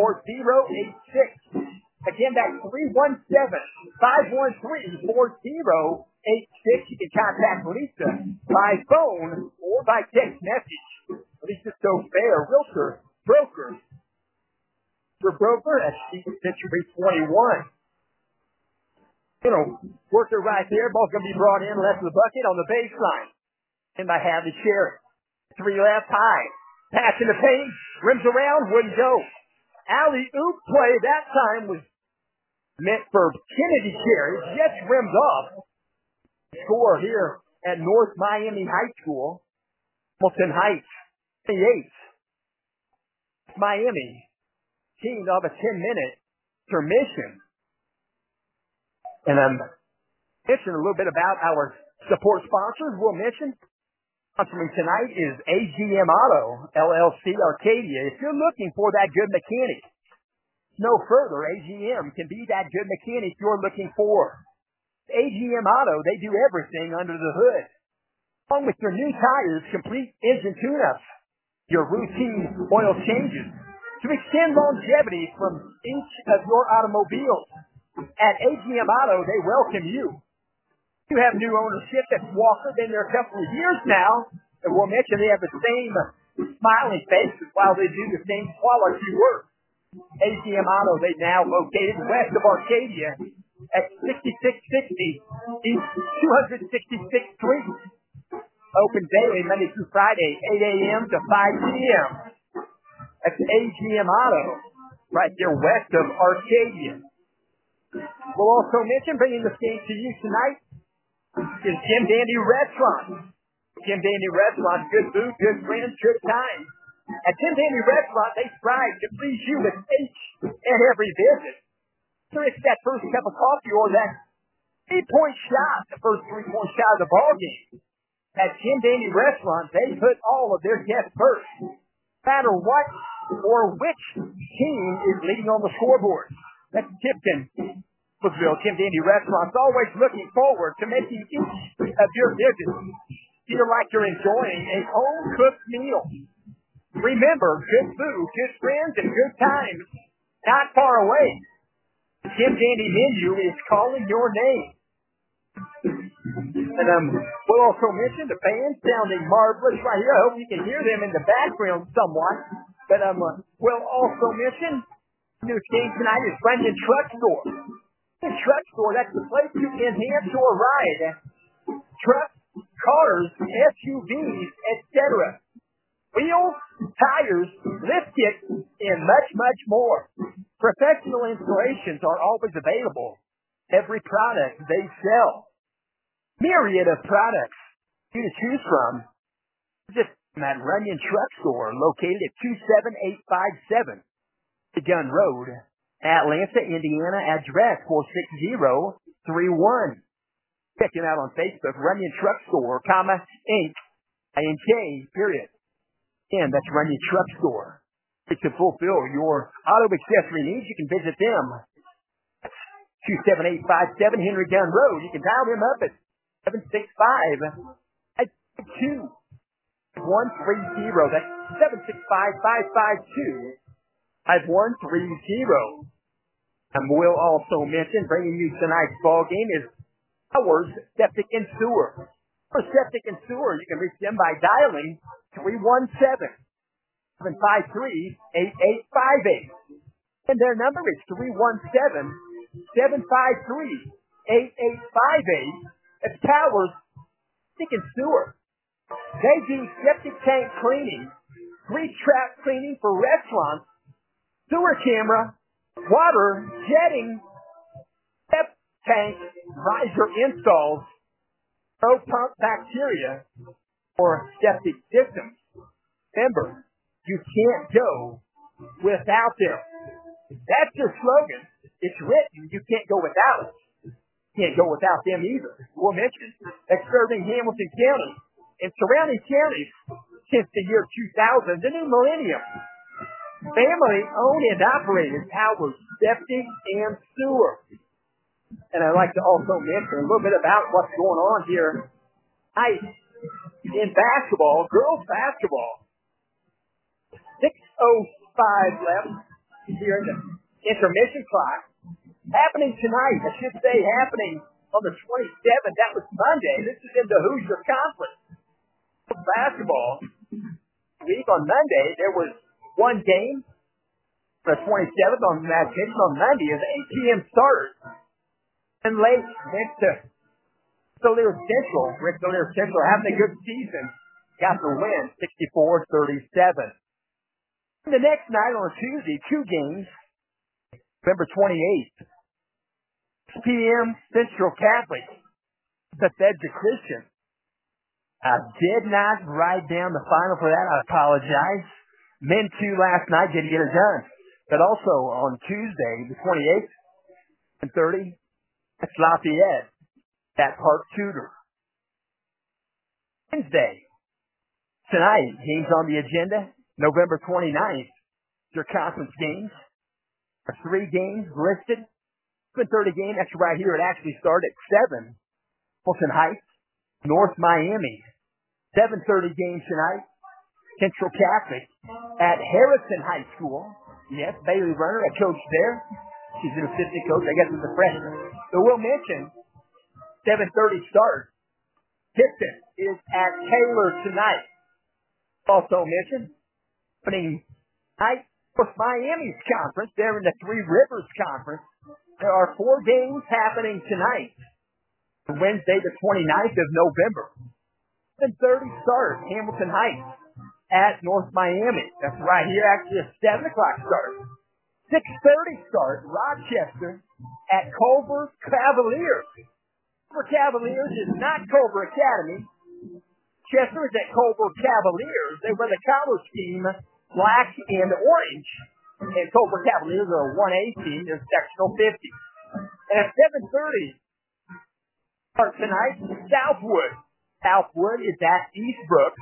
Again, that's 317-513-4086. You can contact Lisa by phone or by text message. Lisa Sofair, realtor, broker. For broker at Century 21. Worker right there. Ball's going to be brought in left of the bucket on the baseline. And by Hadley Sherritt. 3 left high. Pass in the paint. Rims around. Wouldn't go. Alley-oop play that time was meant for Kennedy Sherritt. Just rimmed off. Score here at North Miami High School. Hamilton Heights. 28. Miami. Teamed of a 10-minute intermission. And I'm mentioning a little bit about our support sponsors. We'll mention sponsoring tonight is AGM Auto, LLC Arcadia. If you're looking for that good mechanic, no further, AGM can be that good mechanic you're looking for. AGM Auto, they do everything under the hood. Along with your new tires, complete engine tune-ups, your routine oil changes, to extend longevity from each of your automobiles. At AGM Auto, they welcome you. You have new ownership at Walker, been there a couple of years now, and we'll mention they have the same smiling faces while they do the same quality work. AGM Auto, they now located west of Arcadia at 6660 East 266th Street. Open daily, Monday through Friday, 8 a.m. to 5 p.m. That's AGM Auto, right there west of Arcadia. We'll also mention, bringing this game to you tonight, is Jim Dandy Restaurant. Jim Dandy Restaurant, good food, good friends, good time. At Jim Dandy Restaurant, they strive to please you with each and every visit. So it's that first cup of coffee or that 8-point shot, the first 3-point shot of the ball game. At Jim Dandy Restaurant, they put all of their guests first, no matter what or which team is leading on the scoreboard. That's Tipton, Brooksville. Jim Dandy Restaurant's always looking forward to making each of your visits feel like you're enjoying a home-cooked meal. Remember, good food, good friends, and good times not far away. The Jim Dandy menu is calling your name. And we'll also mention the band sounding marvelous right here. I hope you can hear them in the background somewhat. But we'll also mention the new game tonight is Runyon Truck Store. Runyon Truck Store, that's the place to enhance your ride. Trucks, cars, SUVs, etc. Wheels, tires, lift kits, and much, much more. Professional installations are always available. Every product they sell. Myriad of products you to choose from. Just at Runyon Truck Store, located at 27857 Gun Road, Atlanta, Indiana, address 46031. Check it out on Facebook, Runyon Truck Store, Inc., INK, period. And that's Runyon Truck Store. To fulfill your auto accessory needs, you can visit them. 27857 Henry Gun Road. You can dial them up at 765-5130. That's 765-552-5130. And we'll also mention, bringing you tonight's ball game is Powers Septic and Sewer. For Septic and Sewer, you can reach them by dialing 317-753-8858. And their number is 317-753-8858. It's Powers Septic and Sewer. They do septic tank cleaning, grease trap cleaning for restaurants, sewer camera, water, jetting, septic tank, riser installs, pro pump bacteria, or septic systems. Remember, you can't go without them. That's their slogan. It's written, you can't go without it. Can't go without them either. We'll mention that serving Hamilton County and surrounding counties since the year 2000, the new millennium. Family owned and operated Powers Septic and Sewer. And I'd like to also mention a little bit about what's going on here tonight in basketball, girls basketball. 6:05 left here in the intermission clock. Happening tonight, I should say happening on the 27th. That was Monday. This is in the Hoosier Conference. Basketball week on Monday, there was one game. The 27th on Monday is 8 p.m. start. And late went to Toledo Central. Rick Toledo Central having a good season. Got the win, 64-37. The next night on Tuesday, two games. November 28th, 6 p.m. Central Catholic, Bethesda Christian. I did not write down the final for that. I apologize. Men 2 last night didn't get it done. But also on Tuesday, the 28th and 30, it's Lafayette at Park Tudor. Wednesday, tonight, games on the agenda. November 29th, your conference games. 3 games listed. 7:30 game. That's right here. It actually started at 7. Fulton Heights, North Miami. 7:30 game tonight. Central Catholic at Harrison High School. Yes, Bailey Runner, a coach there. She's an assistant coach. I guess it's a freshman. So we'll mention 7:30 start. Tipton is at Taylor tonight. Also mentioned opening night. For Miami's conference, they're in the Three Rivers Conference. There are 4 games happening tonight. Wednesday, the 29th of November. 7:30 start, Hamilton Heights at North Miami. That's right here, actually a 7 o'clock start. 6:30 start, Rochester at Culver Cavaliers. Culver Cavaliers is not Culver Academy. Chester is at Culver Cavaliers. They were the college team. Black and orange. And Culver Cavaliers are a 1A team. They're sectional 50. And at 7:30 start tonight, Southwood. Southwood is at Eastbrook.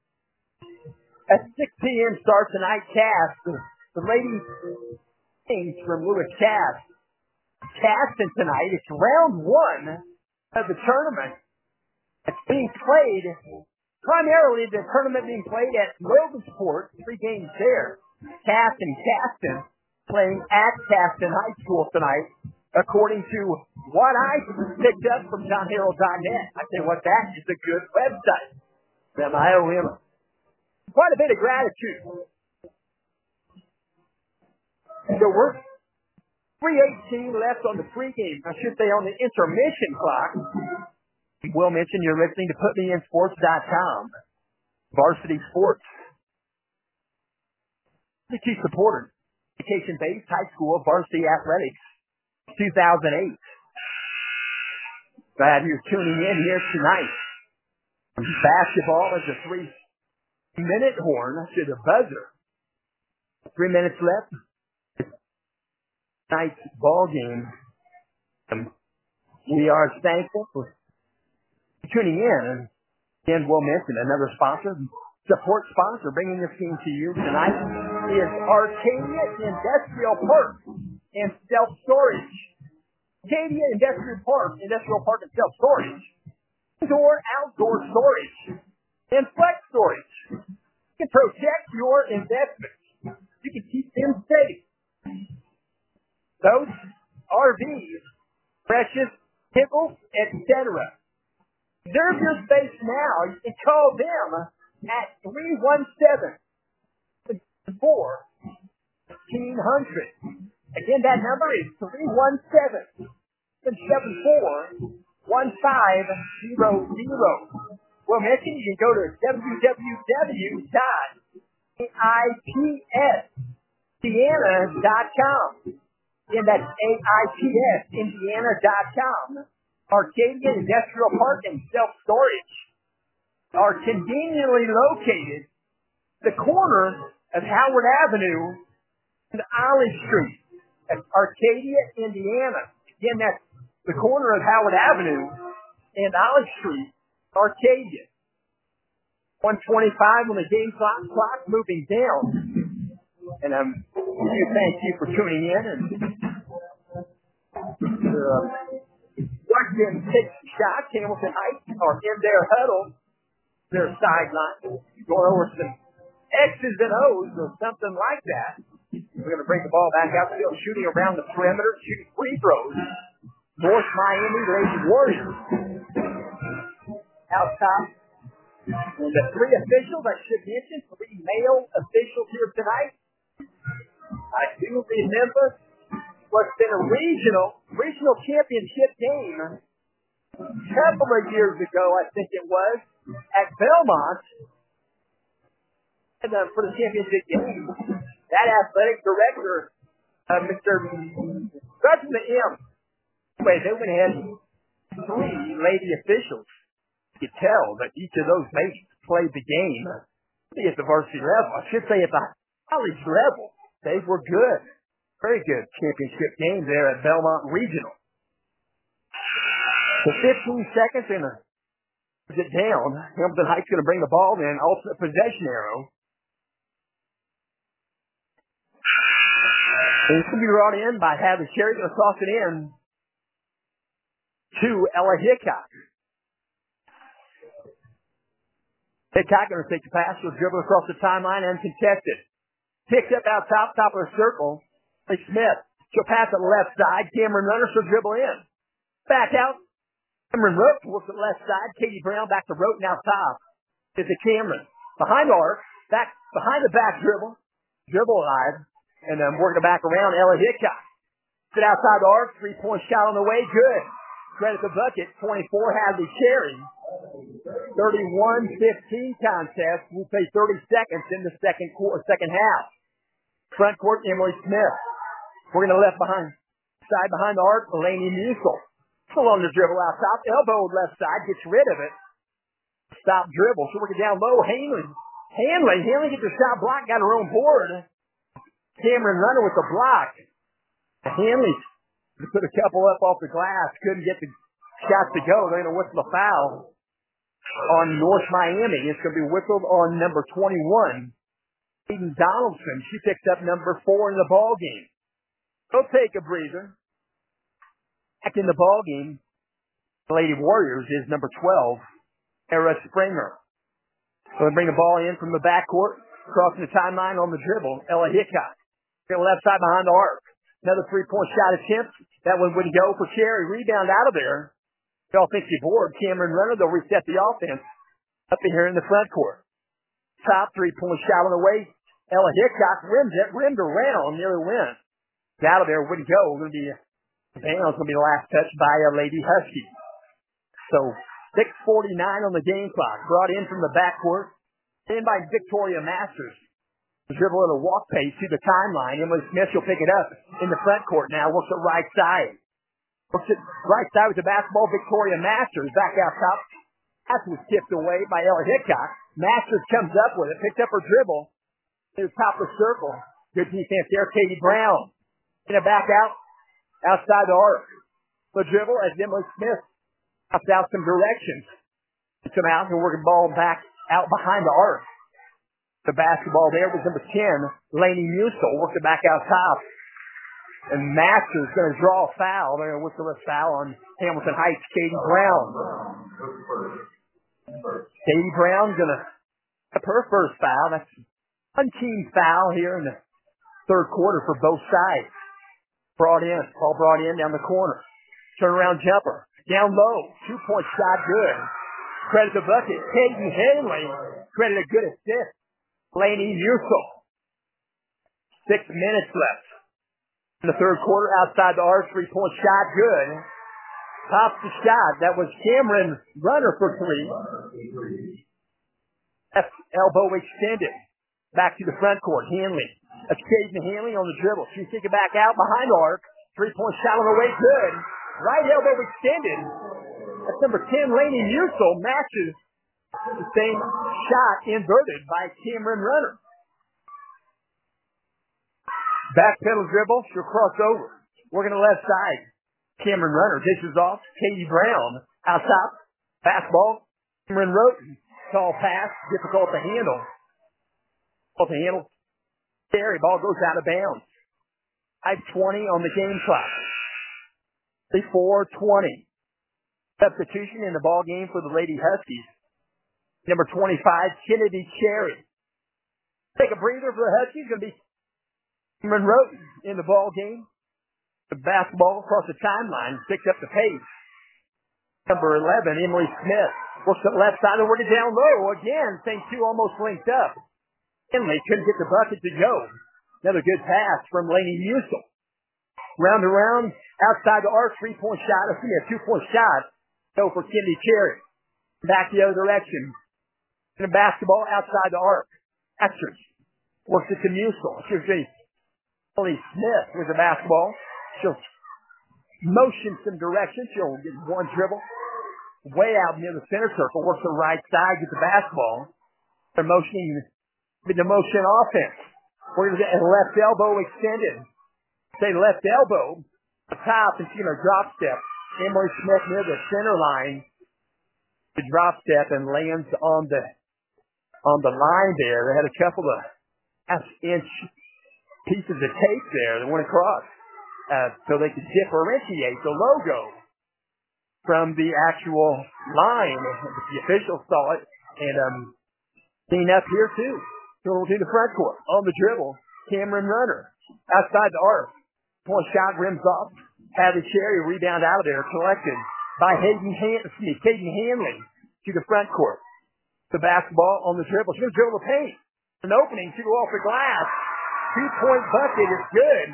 At 6 p.m. start tonight, Cass. The ladies teams from Lewis Cass. Caston tonight. It's round 1 of the tournament. It's being played. Primarily, the tournament being played at Logansport, 3 games there. Caston playing at Caston High School tonight, according to what I picked up from JohnHarrell.net. I tell you what, that is a good website. I owe him quite a bit of gratitude. So we're 3:18 left on the pregame. I should say on the intermission clock. Will mention you're listening to PutMeInSports.com. Varsity Sports. The key supporter. Education-based high school varsity athletics. 2008. Glad you're tuning in here tonight. Basketball is a 3-minute horn to the buzzer. 3 minutes left. Tonight's ball game. We are thankful for tuning in. And again, we'll mention another sponsor, support sponsor, bringing this team to you tonight is Arcadia Industrial Park and Self-Storage. Arcadia Industrial Park and Self-Storage. Indoor-outdoor storage and flex storage. You can protect your investments. You can keep them safe. Those RVs, precious, pickles, etc. Reserve your space now. You can call them at 317-4-1500. Again, that number is 317-774-1500. Well, mention you can go to www.AIPSindiana.com. Again, that's AIPSindiana.com. Arcadia Industrial Park and Self-Storage are conveniently located at the corner of Howard Avenue and Olive Street at Arcadia, Indiana. Again, that's the corner of Howard Avenue and Olive Street, Arcadia. 1:25 on the game clock moving down. And thank you for tuning in. And Washington takes a shot. Hamilton Heights are in their huddle, their sideline, going over some X's and O's or something like that. We're going to bring the ball back out the field, shooting around the perimeter, shooting free throws. North Miami Lady Warriors. Out top. And the three officials, I should mention, three male officials here tonight. I do remember what's been a regional championship game a couple of years ago, I think it was, at Belmont. And for the championship game, that athletic director, Mr. Starts with the M. Anyway, they went ahead and three lady officials. You could tell that each of those ladies played the game at the varsity level. I should say at the college level. They were good. Very good championship game there at Belmont Regional. So 15 seconds and it down. Hamilton Heights going to bring the ball in. Ultimate possession arrow. And it's going to be brought in by Hadley Cherry. Going to toss it in to Ella Hickok. Hickok going to take the pass. She'll dribble across the timeline uncontested. Picks up out top of the circle. Smith. She'll pass it left side. Cameron Runner. She'll dribble in. Back out. Cameron Rote works at left side. Katie Brown back to Rote now top. Is it Cameron. Behind the arc. Back behind the back dribble. Dribble alive. And then working it back around Ella Hickok. Sit outside the arc. 3-point shot on the way. Good. Credit the bucket. 24 Hadley Cherry. 31-15 contest. We'll play 30 seconds in the second half. Front court, Emily Smith. We're going to left behind the arc, Laney Musil. Still on the dribble out top. Elbow left side. Gets rid of it. Stop dribble. So working down low. Hanley gets the shot blocked. Got her own board. Cameron Runner with the block. Hanley put a couple up off the glass. Couldn't get the shots to go. They're going to whistle a foul on North Miami. It's going to be whistled on number 21, Aiden Donaldson. She picks up number 4 in the ball game. They'll take a breather. Back in the ball game, the Lady Warriors is number 12, Era Springer. So they bring the ball in from the backcourt, crossing the timeline on the dribble. Ella Hickok. To the left side behind the arc. Another 3-point shot attempt. That one wouldn't go for Cherry. Rebound out of there. The offensive board. Cameron Runner. They'll reset the offense up in here in the front court. Top 3-point shot on the way. Ella Hickok rimmed around, nearly went. Out of there, wouldn't go. Going to be bounds. Going to be the last touch by Lady Husky. So 6:49 on the game clock. Brought in from the backcourt. In by Victoria Masters. Dribble at a walk pace to the timeline. Emily Smith, she'll pick it up in the front court now. Works it right side. Works it right side with the basketball. Victoria Masters back out top. That was tipped away by Ella Hickok. Masters comes up with it. Picks up her dribble. To the top of the circle. Good defense there. Katie Brown. In it back out. Outside the arc. The dribble as Emily Smith pops out some directions. Come out and working the ball back out behind the arc. The basketball there was number 10, Laney Musil. Worked it back out top. And Masters going to draw a foul. They're going to whistle a foul on Hamilton Heights, Katie Brown. Katie Brown going to have her first foul. That's one team foul here in the third quarter for both sides. Ball brought in down the corner. Turnaround jumper. Down low. 2-point shot good. Credit the bucket. Katie Hanley. Credit a good assist. Laney Musil. 6 minutes left. In the third quarter, outside the arc, 3-point shot, good. Pops the shot. That was Cameron Runner for 3. Left elbow extended. Back to the front court. Hanley. That's Caden Hanley on the dribble. She's taking back out behind the arc. 3-point shot on the way, good. Right elbow extended. That's number 10, Laney Musil. Matches the same shot inverted by Cameron Runner. Back pedal dribble. She'll cross over. Working the left side. Cameron Runner dishes off. Katie Brown out top. Fastball. Cameron Rote. Tall pass. Difficult to handle. Scary. Ball goes out of bounds. 5:20 on the game clock. 4:20. Substitution in the ball game for the Lady Huskies. Number 25, Kennedy Cherry. Take a breather for the Huskies. Going to be Cameron Rote in the ball game. The basketball across the timeline, picks up the pace. Number 11, Emily Smith, works to the left side and working down low. Again, same two almost linked up. Emily couldn't get the bucket to go. Another good pass from Lainey Musil. Round and round, outside the arc, 3-point shot. A 2-point shot. Go for Kendi Cherry. Back the other direction. And the basketball outside the arc. Extras. Works it to Musil. She'll see Emily Smith with the basketball. She'll motion some direction. She'll get one dribble. Way out near the center circle. Works the right side, get the basketball. They're motioning with the motion offense. We're going to get a left elbow extended. Say left elbow. Top and she's going to drop step. Emily Smith near the center line. The drop step and lands on the line there. They had a couple of half-inch pieces of tape there that went across so they could differentiate the logo from the actual line. The officials saw it and seen up here too. Going to the front court. On the dribble, Cameron Runner. Outside the arc. Point shot rims off. Hadley Cherry rebound out of there. Collected by Caden Hanley to the front court. The basketball on the dribble. She's going to dribble the paint. An opening to go off the glass. 2-point bucket is good.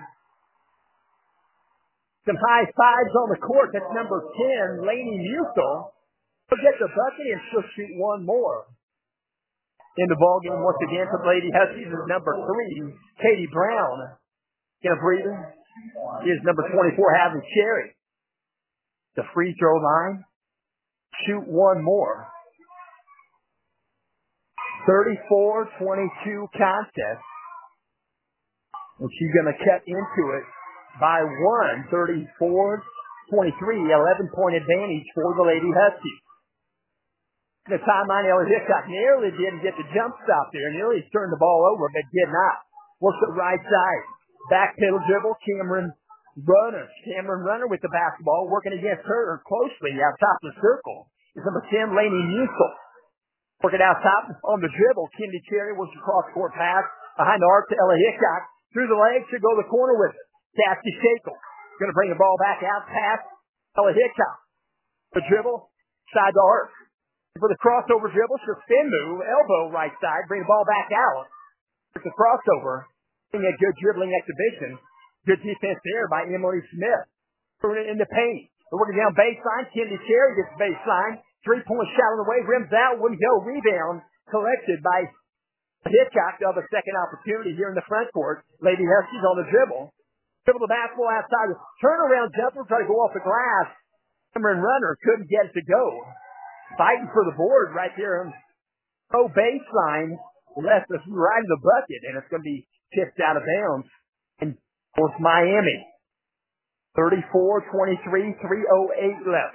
Some high fives on the court. That's number 10, Lainey Musil. She'll get the bucket and she'll shoot one more. In the ballgame once again for Lady Huskies is number 3, Katie Brown. Get a breather. Is number 24, Hadley Cherry. The free throw line. Shoot one more. 34-22 contest. And she's going to cut into it by 1. 34-23, 11-point advantage for the Lady Huskies. The timeline, Ellie Hickok nearly didn't get the jump stop there. Nearly turned the ball over, but did not. Works the right side. Back pedal dribble, Cameron Runner with the basketball, working against her closely out top of the circle. Is number 10, Lainey Musil. Working out top on the dribble. Kendi Cherry works across court pass behind the arc to Ella Hickok. Through the legs to go to the corner with it. Cassie Shakel. Going to bring the ball back out past Ella Hickok. The dribble, side to arc. For the crossover dribble, she'll spin move, elbow right side, bring the ball back out. It's a crossover. A good dribbling exhibition. Good defense there by Emily Smith. Throwing it in the paint. They're working down baseline. Kendi Cherry gets baseline. 3-point shot on the way. Rims out. Wouldn't go. Rebound collected by Hickok. They'll have a second opportunity here in the front court. Lady Huskies on the dribble. Dribble the basketball outside. Turnaround jumper. Try to go off the glass. Cameron Runner couldn't get it to go. Fighting for the board right there. No baseline. Left us right in the bucket. And it's going to be tipped out of bounds. And force Miami. 34-23, 3:08 left.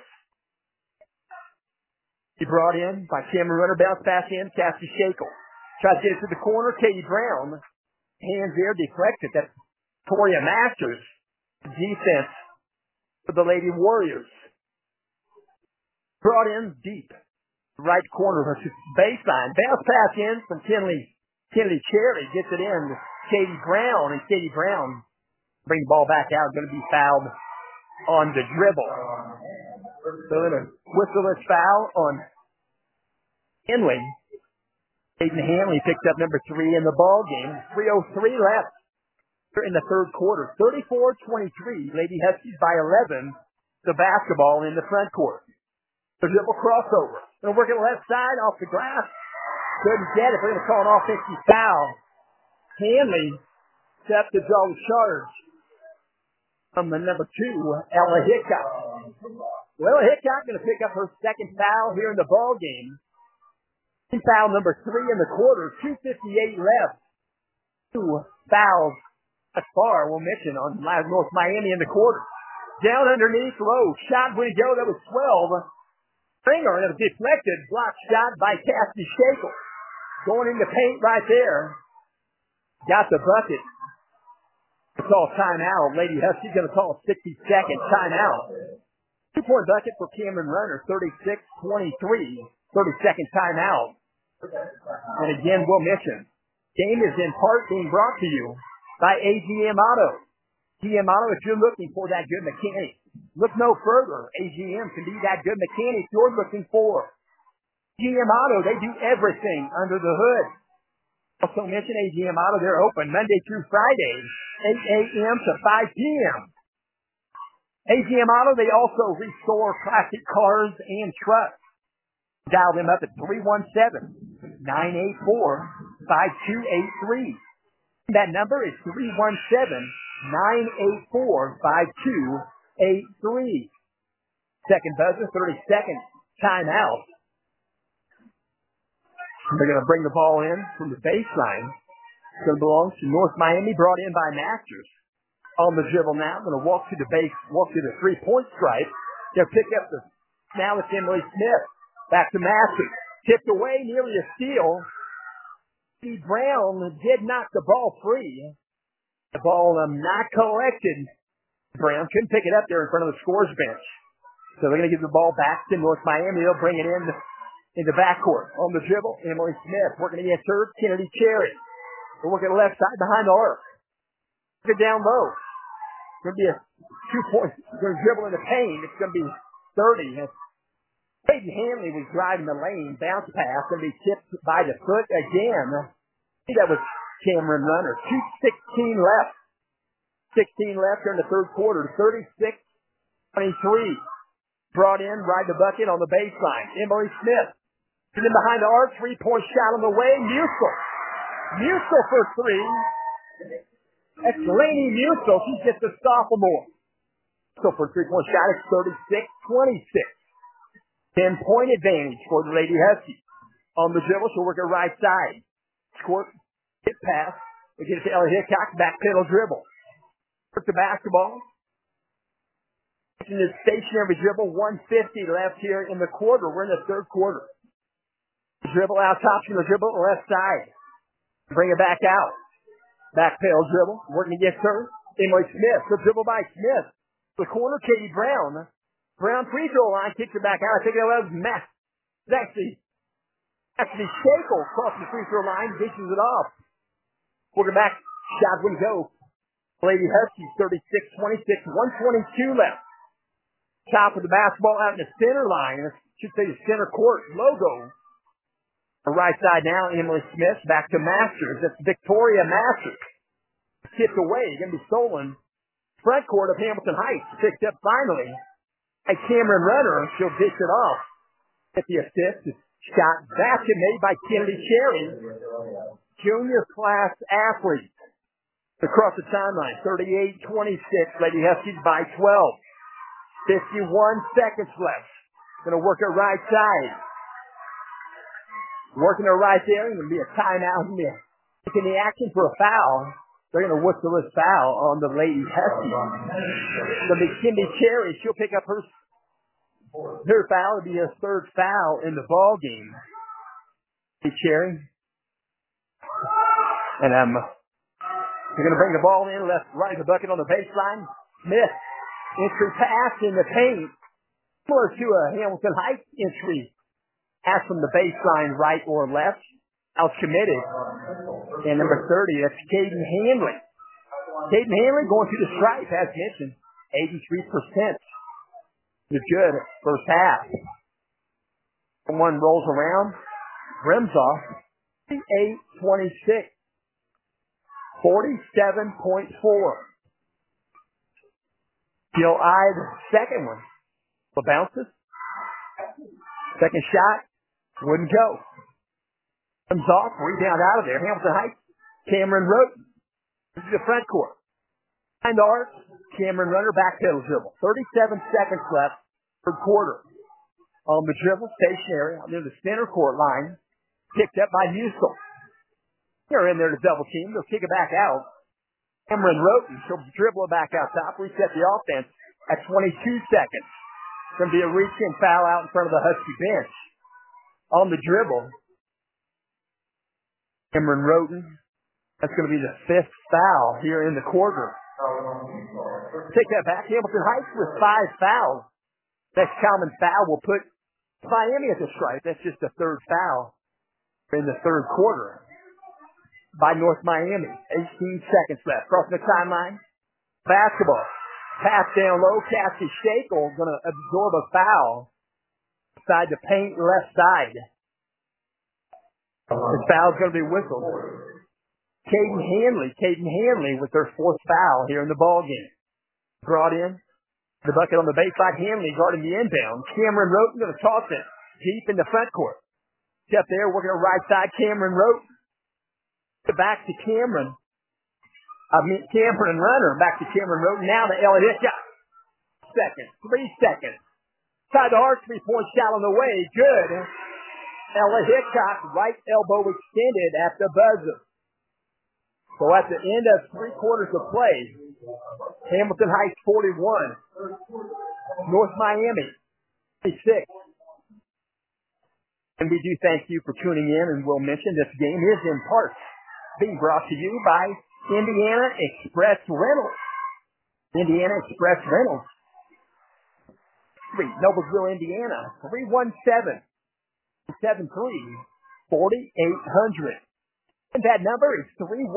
He brought in by Cameron Runner. Bounce pass in. Cassie Shakel. Tries to get it to the corner. Katie Brown. Hands there. Deflected. That's Toria Masters. Defense for the Lady Warriors. Brought in deep. Right corner of her baseline. Bounce pass in from Kendi Cherry. Gets it in to Katie Brown. And Katie Brown bring the ball back out. Going to be fouled on the dribble. So in a whistleless foul on Henley. Aiden Hanley picked up number 3 in the ball game. 3:03 left in the third quarter. 34-23. Lady Huskies by 11. The basketball in the front court. The dribble crossover. They're working left side off the glass. Couldn't get it. They're going to call an offensive foul. Hanley set to draw the charge from the number 2, Ella Hickok. Well, Ella Hickok going to pick up her second foul here in the ball game. Foul number 3 in the quarter. 2:58 left. 2 fouls thus far. We'll mention on North Miami in the quarter. Down underneath, low. Shot wouldn't go. That was 12. Springer, and a deflected block shot by Cassie Shakel. Going in the paint right there. Got the bucket. Call timeout. Lady Huskies going to call a 60-second timeout. 2-point bucket for Cameron Runner. 36-23. 30-second timeout. And again, we'll mention, game is in part being brought to you by AGM Auto. AGM Auto, if you're looking for that good mechanic, look no further. AGM can be that good mechanic you're looking for. AGM Auto, they do everything under the hood. Also mention AGM Auto, they're open Monday through Friday, 8 a.m. to 5 p.m. AGM Auto, they also restore classic cars and trucks. Dial them up at 317-984-5283. That number is 317-984-5283. Second buzzer, 30-second timeout. They're going to bring the ball in from the baseline. It belongs to North Miami, brought in by Masters. On the dribble now, going to walk to the base, walk to the three-point stripe. They'll pick up the, now it's Emily Smith. Back to Masters. Tipped away, nearly a steal. Steve Brown did knock the ball free. The ball not collected. Brown couldn't pick it up there in front of the scores bench. So they're going to give the ball back to North Miami. They'll bring it in the backcourt. On the dribble, Emily Smith working against her, Kennedy Cherry. They're working left side behind the arc. Look it down low. It's going to be a 2-point. They're dribbling the paint. It's going to be 30. Peyton Hanley was driving the lane. Bounce pass. Going to be tipped by the foot again. I think that was Cameron Runner. 2:16 left. 16 left during the third quarter. 36-23. Brought in, right the bucket on the baseline. Emily Smith. And then behind the arc, 3-point shot on the way. Musil for three. That's Lainey Musil. She's just a sophomore. So for 3-point shot, it's 36-26. 10-point advantage for the Lady Huskies. On the dribble, she'll work her right side. Squirt, hit pass. We get it to Ellie Hickok, back pedal dribble. Work the basketball. In the stationary dribble, 150 left here in the quarter. We're in the third quarter. Dribble out top from the dribble, left side. Bring it back out. Back pedal dribble, working against her. Emily Smith, the dribble by Smith. The corner, Katie Brown. Brown free throw line, kicks it back out. I think that was Matt. It's actually Shackle crossing the free throw line, dishes it off. Working back, shot wouldn't go. Lady Huskies, 36-26, 122 left. Top of the basketball out in the center line. I should say the center court logo. The right side now, Emily Smith, back to Masters. That's Victoria Masters. Tipped away, going to be stolen. Front court of Hamilton Heights, picked up finally. By Cameron Runner, she'll dish it off. At the assist, shot basket made by Kennedy Cherry. Junior class athlete. Across the timeline, 38-26, Lady Huskies by 12. 51 seconds left. Going to work her right side. Working her right there. Going to be a timeout. Going to be taking the action for a foul. They're going to whistle this foul on the Lady Huskies. Going to be Kennedy Cherry. She'll pick up her foul. It'll be her third foul in the ball game. Cherry. And they're going to bring the ball in, left, right of the bucket on the baseline. Smith, entry pass in the paint. Similar to a Hamilton Heights entry pass from the baseline, right or left. Out committed. And number 30, that's Caden Hanley. Caden Hanley going to the stripe, as mentioned. 83%. Is good first half. One rolls around. Rims off. 38-26. 47.4. He'll eye the second one. The bounces. Second shot. Wouldn't go. Comes off. Rebound out of there. Hamilton Heights. Cameron Roten. This is the front court. Behind the arc. Cameron Runner back pedal dribble. 37 seconds left. Third quarter. On the dribble. Stationary. Near the center court line. Picked up by Musil. They're in there to double team. They'll kick it back out. Cameron Roten. She'll dribble it back out top. Reset the offense at 22 seconds. Going to be a reach-in foul out in front of the Husky bench. On the dribble. Cameron Roten. That's going to be the fifth foul here in the quarter. Take that back. Hamilton Heights with 5 fouls. Next common foul will put Miami at the stripe. That's just the third foul in the third quarter by North Miami. 18 seconds left. Crossing the timeline. Basketball. Pass down low. Cassie Shackle going to absorb a foul. Side to paint, left side. The foul's going to be whistled. Caden Hanley with their fourth foul here in the ball game. Brought in. The bucket on the baseline. Hanley guarding the inbound. Cameron Roten going to toss it deep in the front court. Step there, working on the right side. Cameron Roten. Back to Cameron. Cameron Runner. Back to Cameron Roten. Now to Elliott Hitchcock. 3 seconds. Side the arc, 3-point shot on the way. Good. Elliott Hitchcock, right elbow extended at the buzzer. So at the end of 3 quarters of play, Hamilton Heights 41, North Miami 36. And we do thank you for tuning in, and we'll mention this game is in part being brought to you by Indiana Express Rentals. Indiana Express Rentals. Noblesville, Indiana, 317-73-4800. And that number is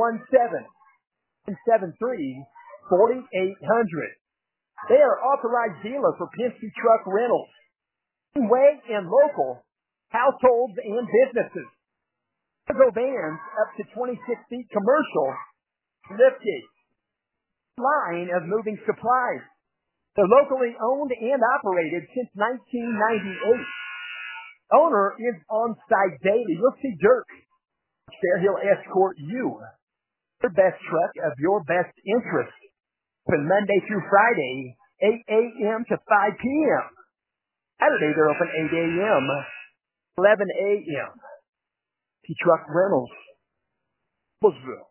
317-73-4800. They are authorized dealer for Penske Truck Rentals. Way and local households and businesses. Cargo vans up to 26 feet commercial. Liftgate. Line of moving supplies. They're locally owned and operated since 1998. Owner is on site daily. You'll see Dirk there. He'll escort you. Your best truck of your best interest. Open Monday through Friday, 8 a.m. to 5 p.m. Saturday, they're open 8 a.m., 11 a.m. T-Truck Rentals. Noblesville.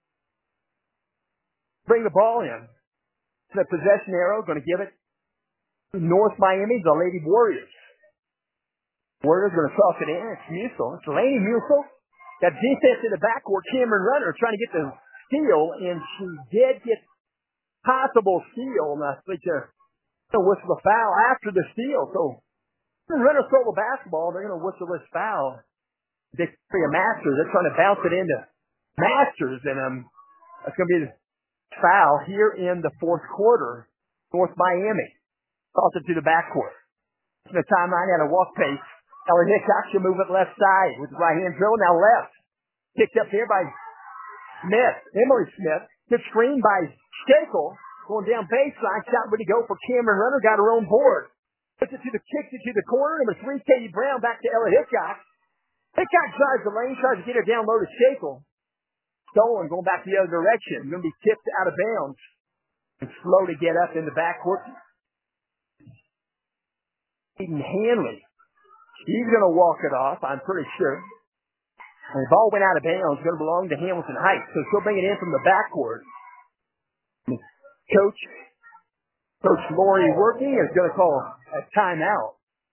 Bring the ball in. The possession arrow, going to give it to North Miami, the Lady Warriors. Warriors going to toss it in. It's Musil. It's Laney Musil. Got defense in the backcourt. Cameron Runner trying to get the steal, and she did get possible steal. Now, they just whistle the foul after the steal. So, Runner stole the basketball. They're going to whistle this foul. Victoria Masters. They're trying to bounce it into Masters, and that's going to be the foul here in the fourth quarter. North Miami. Toss it to the backcourt. The timeline at a walk pace. Elliott Hitchcock should move it left side with the right hand drill. Now left. Picked up here by Smith. Emily Smith. Good screen by Shackle. Going down baseline. Shot ready to go for Cameron Runner. Got her own board. Kicks it to the corner. Number 3, Katie Brown. Back to Elliott Hitchcock. Hitchcock drives the lane. Tries to get her down low to Shackle. Stolen. Going back the other direction. Going to be tipped out of bounds. And slow to get up in the backcourt. Aiden Hanley. He's going to walk it off, I'm pretty sure. And the ball went out of bounds. It's going to belong to Hamilton Heights. So she'll bring it in from the backcourt. Coach Lori Working is going to call a timeout.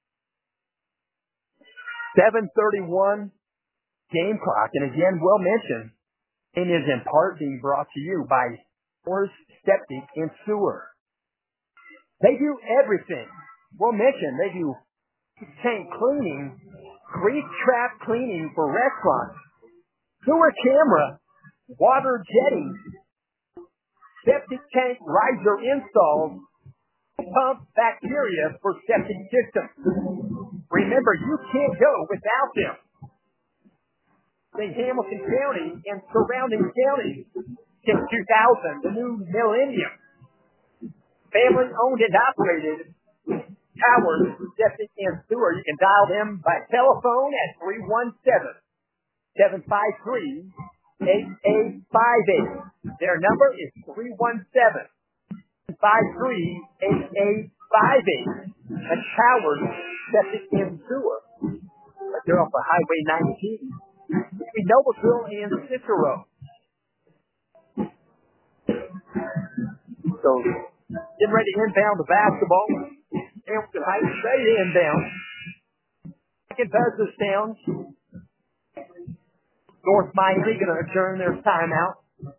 7:31 game clock. And again, well mentioned, it is in part being brought to you by Forest Septic and Sewer. They do everything. Well mentioned, they do tank cleaning, grease trap cleaning for restaurants, sewer camera, water jetting, septic tank riser installs, pump bacteria for septic systems. Remember, you can't go without them. In Hamilton County and surrounding counties since 2000, the new millennium. Family owned and operated Towers, Septic and Sewer. You can dial them by telephone at 317-753-8858. Their number is 317-753-8858. And Towers, Septic and Sewer. They're off of Highway 19. Between Noblesville and Cicero. So, getting ready to inbound the basketball. Hamilton Heights ready to inbound. Second buzzer sounds. North Miami going to adjourn their timeout.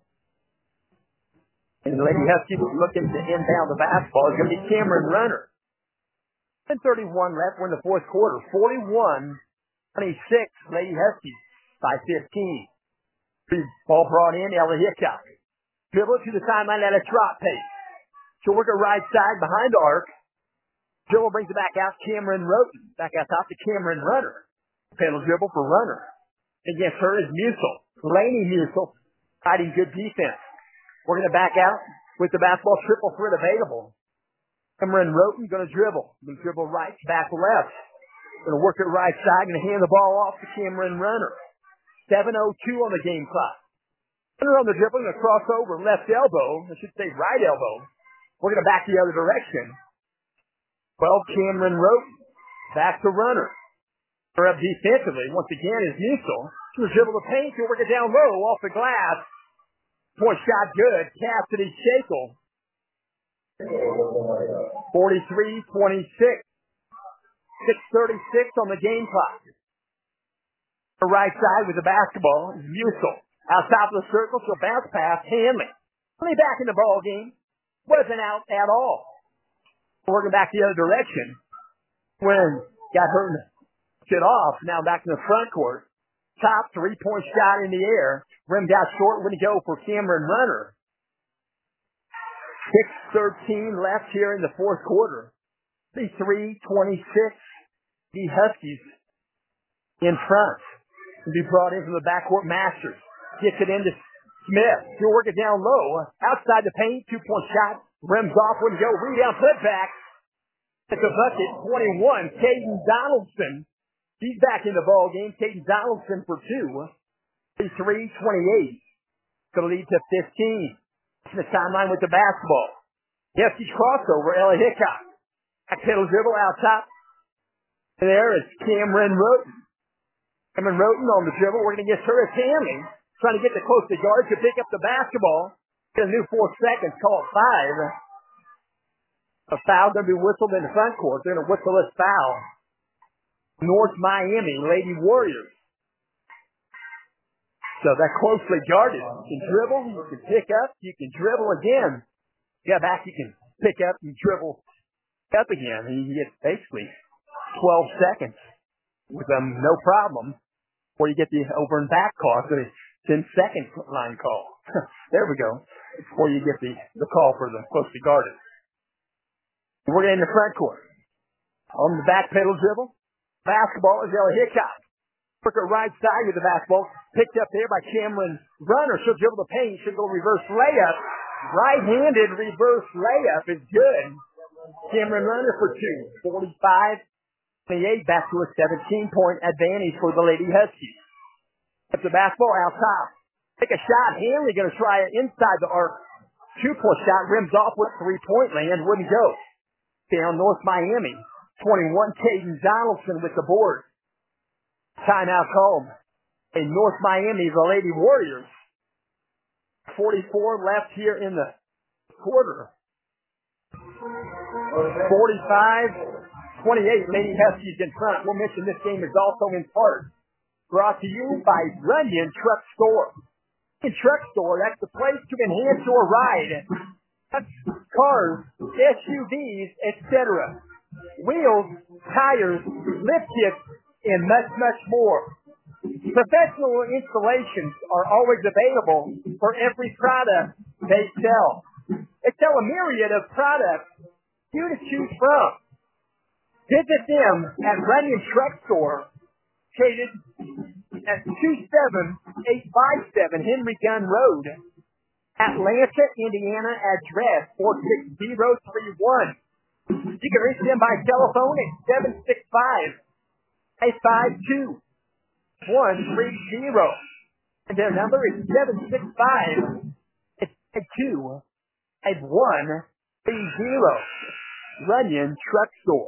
And the Lady Huskies looking to inbound the basketball. It's going to be Cameron Runner. 10:31 left. We're in the fourth quarter. 41-26. Lady Huskies by 15. Ball brought in. Elliott Hitchcock. Dribble to the timeline at a trot pace. She'll work her right side behind the arc. Dribble brings it back out. Cameron Roten. Back out top to Cameron Runner. Pedal dribble for Runner. Against her is Musil. Laney Musil. Fighting good defense. Working it back out with the basketball triple threat available. Cameron Roten going to dribble. Going to dribble right, back left. Going to work it right side. Going to hand the ball off to Cameron Runner. 7:02 on the game clock. Runner on the dribble. Going to cross over left elbow. I should say right elbow. We're going to back the other direction. 12, Cameron Roten. Back to Runner. Her up defensively. Once again is Musil. She'll dribble the paint. She'll work it down low off the glass. Point shot good. Cassidy Shackle. 43-26. 6:36 on the game clock. The right side with the basketball is Musil. Outside of the circle, she'll bounce pass. Hanley. Hanley back in the ball game. Wasn't out at all. Working back the other direction. When got her shit off. Now back in the front court. Top 3-point shot in the air. Rimmed out short. Wouldn't go for Cameron Runner. 6:13 left here in the fourth quarter. 33-26. The Huskies in front. To be brought in from the backcourt. Masters gets it into Smith. He'll work it down low. Outside the paint. 2-point shot. Rims off. Wouldn't go. Rebound. Put back. At the bucket. 21. Caden Donaldson. He's back in the ball game. Caden Donaldson for 2. 33-28. Going to lead to 15. The timeline with the basketball. Huskies crossover. Ella Hickok. Back pedal dribble out top. There is Cameron Roten. Cameron Roten on the dribble. We're going to get her as Hanley. Trying to get the close to guard to pick up the basketball. Get a new 4 seconds. Call it 5. A foul going to be whistled in the front court. They're going to whistle this foul. North Miami Lady Warriors. So that closely guarded. You can dribble. You can pick up. You can dribble again. Yeah, back you can pick up and dribble up again. And you can get basically 12 seconds with them, no problem, before you get the over and back call. So the 10-second line call. There we go. Before you get the call for the closely guarded. We're in the front court. On the back pedal dribble. Basketball is Ella Hickok. Took her right side with the basketball. Picked up there by Cameron Runner. She'll dribble the paint. She'll go reverse layup. Right-handed reverse layup is good. Cameron Runner for 2. 45-28. Back to a 17-point advantage for the Lady Huskies. Up the basketball out top. Take a shot. Hanley going to try it inside the arc. 2-point shot. Rims off with 3-point land. Wouldn't go. Down North Miami. 21, Caden Donaldson with the board. Timeout called. In North Miami, the Lady Warriors. 44 left here in the quarter. 45-28, Lady Huskies in front. We'll mention this game is also in part brought to you by Runyon Truck Store. In Truck Store, that's the place to enhance your ride. That's cars, SUVs, etc. Wheels, tires, lift kits, and much, much more. Professional installations are always available for every product they sell. They sell a myriad of products for you to choose from. Visit them at Runyon Truck Store, located at 27857 Henry Gunn Road, Atlanta, Indiana, address 46031. You can reach them by telephone at 765-552-130. And their number is 765-251-130. Runyon Truck Store.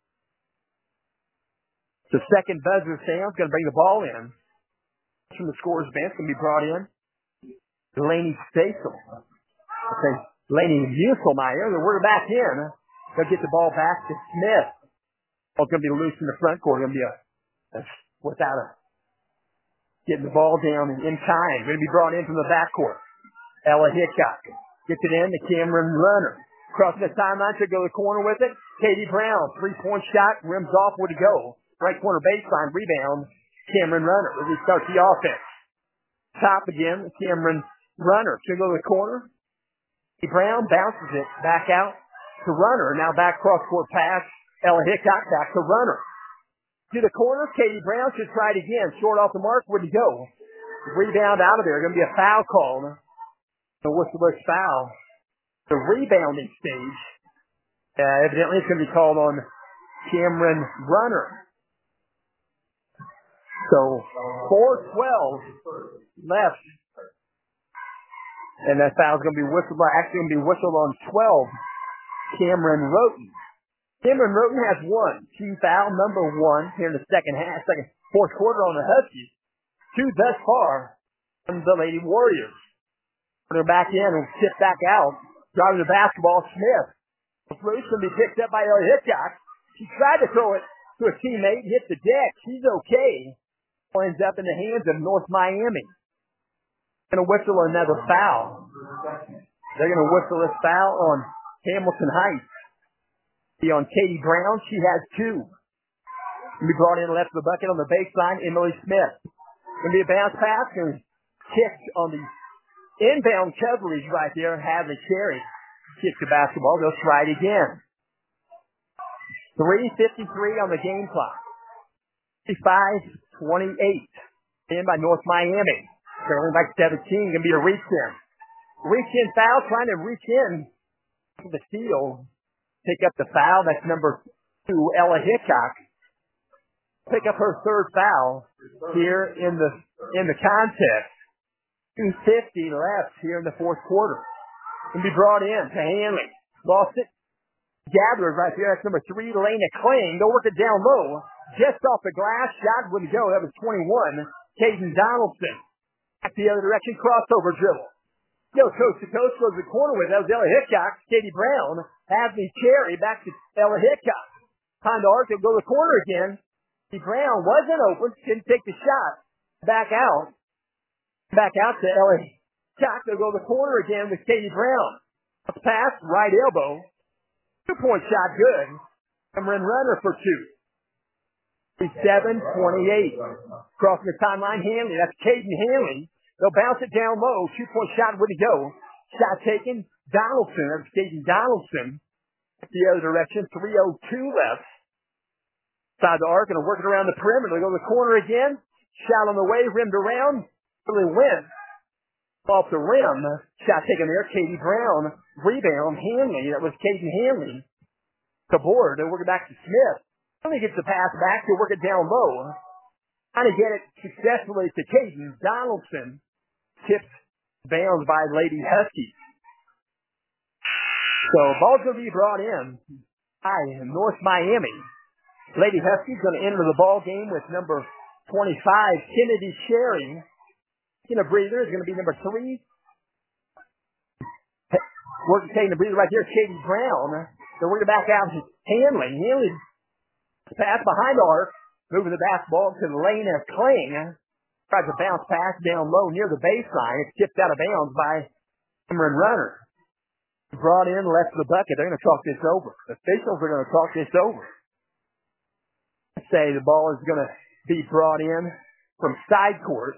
The second buzzer sounds going to bring the ball in. From the scorer's bench going to be brought in. Delaney Stasel. Okay, Delaney Muselmeyer. We're back in. They'll get the ball back to Smith. Ball's going to be loose in the front court. Going to be without getting the ball down in time. Going to be brought in from the backcourt. Ella Hickok gets it in to Cameron Runner. Crossing the timeline to go to the corner with it. Katie Brown, 3-point shot, rims off, where to go. Right corner baseline, rebound, Cameron Runner. As he starts the offense. Top again, Cameron Runner. She'll go to the corner. Brown bounces it back out to Runner. Now back cross-court pass. Ella Hickok back to Runner. To the corner, Katie Brown should try it again. Short off the mark, wouldn't go. Rebound out of there. Going to be a foul called. The Whistler's foul. The rebounding stage. Evidently it's going to be called on Cameron Runner. So 4:12 left. And that foul's going to be whistled by, actually going to be whistled on 12, Cameron Roten. Cameron Roten has one. Team foul number 1 here in the fourth quarter on the Huskies. 2 thus far on the Lady Warriors. They're back in and tip back out. Driving the basketball, Smith. It's going to be picked up by Ella Hickok. She tried to throw it to a teammate, hit the deck. She's okay. Ends up in the hands of North Miami. Going to whistle another foul. They're going to whistle this foul on Hamilton Heights. See on Katie Brown, she has 2. Going to be brought in left of the bucket on the baseline, Emily Smith. Going to be a bounce pass and kicked on the inbound coverage right there. Hadley Cherry kicks the basketball. They'll try it again. 3:53 on the game clock. 55-28. In by North Miami. Currently by 17, going to be a reach-in. Reach-in foul, trying to reach in to the steal. Pick up the foul. That's number 2, Ella Hickok. Pick up her 3rd foul here in the contest. 2:50 left here in the fourth quarter. Going to be brought in to Hanley. Lost it. Gathered right there. That's number 3, Lena Kling. They'll work it down low. Just off the glass. Shot wouldn't go. That was 21. Caden Donaldson. Back the other direction, crossover dribble. Go coast to coast, goes to the corner with that was Ella Hickok. Katie Brown, Hadley Cherry, back to Ella Hickok. Behind the arc, they'll go to the corner again. Katie Brown wasn't open, didn't take the shot. Back out to Ella Hickok. They'll go to the corner again with Katie Brown. Pass, right elbow. 2-point shot, good. Cameron Runner for 2. 7:28. Crossing the timeline, Hanley. That's Caden Hanley. They'll bounce it down low. 2-point shot wouldn't go. Shot taken. Donaldson. That's Caden Donaldson. The other direction. 3:02 left. Side the arc and work it around the perimeter. They go to the corner again. Shot on the way. Rimmed around. Really went. Off the rim. Shot taken there. Katie Brown. Rebound. Hanley. That was Caden Hanley. The board. They work it back to Smith. Hanley gets the pass back to work it down low. Trying to get it successfully to Caden Donaldson. Tipped bounds by Lady Huskies. So ball's going to be brought in by North Miami. Lady Huskies going to enter the ball game with number 25, Kennedy Cherry. Taking a breather is going to be number 3. Taking a breather right there, Katie Brown. So we're going to back out to Hanley. Hanley pass behind the arc, moving the basketball to Lena Kling. Tries to bounce pass down low near the baseline. It's tipped out of bounds by Cameron Runner. Brought in, left of the bucket. They're going to talk this over. The officials are going to talk this over. Say the ball is going to be brought in from side court.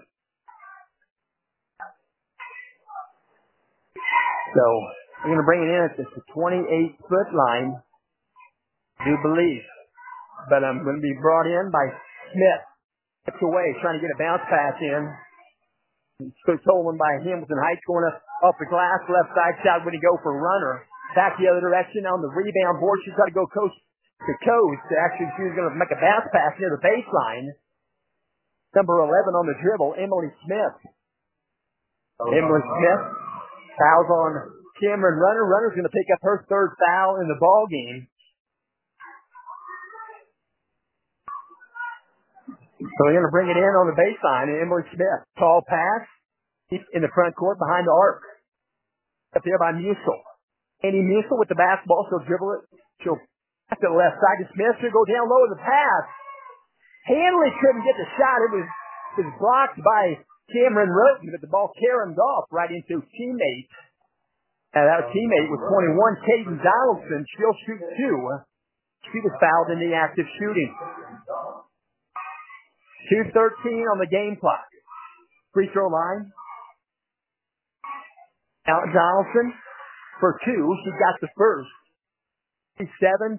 So we're going to bring it in at the 28-foot line. I do believe. But I'm going to be brought in by Smith. Gets away, trying to get a bounce pass in. Stolen by Hamilton Heights, going up off the glass, left side shot when he go for Runner. Back the other direction on the rebound board. She's got to go coast to coast. Actually, she was going to make a bounce pass near the baseline. Number 11 on the dribble, Emily Smith. Emily Smith fouls on Cameron Runner. Runner's going to pick up her 3rd foul in the ball game. So they're going to bring it in on the baseline. Emily Smith, tall pass in the front court behind the arc. Up there by Musil. Andy Musil with the basketball. She'll dribble it. She'll pass to the left side to Smith. She'll go down low with the pass. Hanley couldn't get the shot. It was blocked by Cameron Roten, but the ball caromed off right into teammate. That teammate was 21, Caden Donaldson. She'll shoot 2. She was fouled in the act of shooting. 2:13 on the game clock. Free throw line. Out Donaldson. for two. She got the first. 37-29.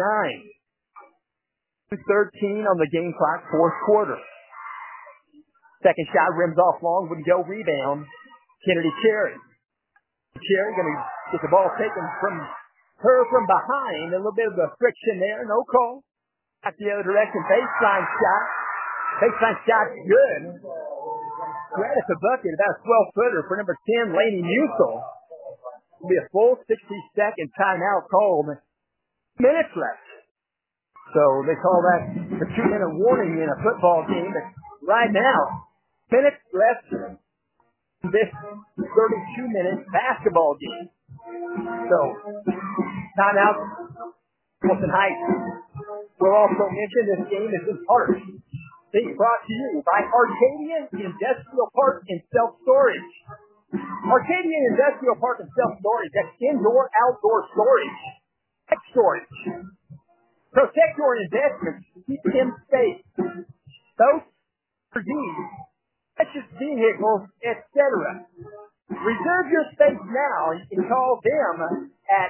2:13 on the game clock, fourth quarter. Second shot rims off long, wouldn't go. Rebound. Kennedy Cherry. Cherry going to get the ball taken from her from behind. A little bit of a friction there. No call. Back the other direction. Baseline shot. Baseline shot good. Right at the bucket. About a 12-footer for number 10, Lainey Musil. It'll be a full 60-second timeout called. Minutes left. So they call that a 2-minute warning in a football game. But right now, minutes left in this 32-minute basketball game. So, timeout, Wilson Heights. We'll also mention this game is in part being brought to you by Arcadian Industrial Park and Self-Storage. Arcadian Industrial Park and Self-Storage, that's indoor-outdoor storage. Tech storage. Protect your investments. Keep them safe. Boats, RVs, precious vehicles, etc. Reserve your space now. You can call them at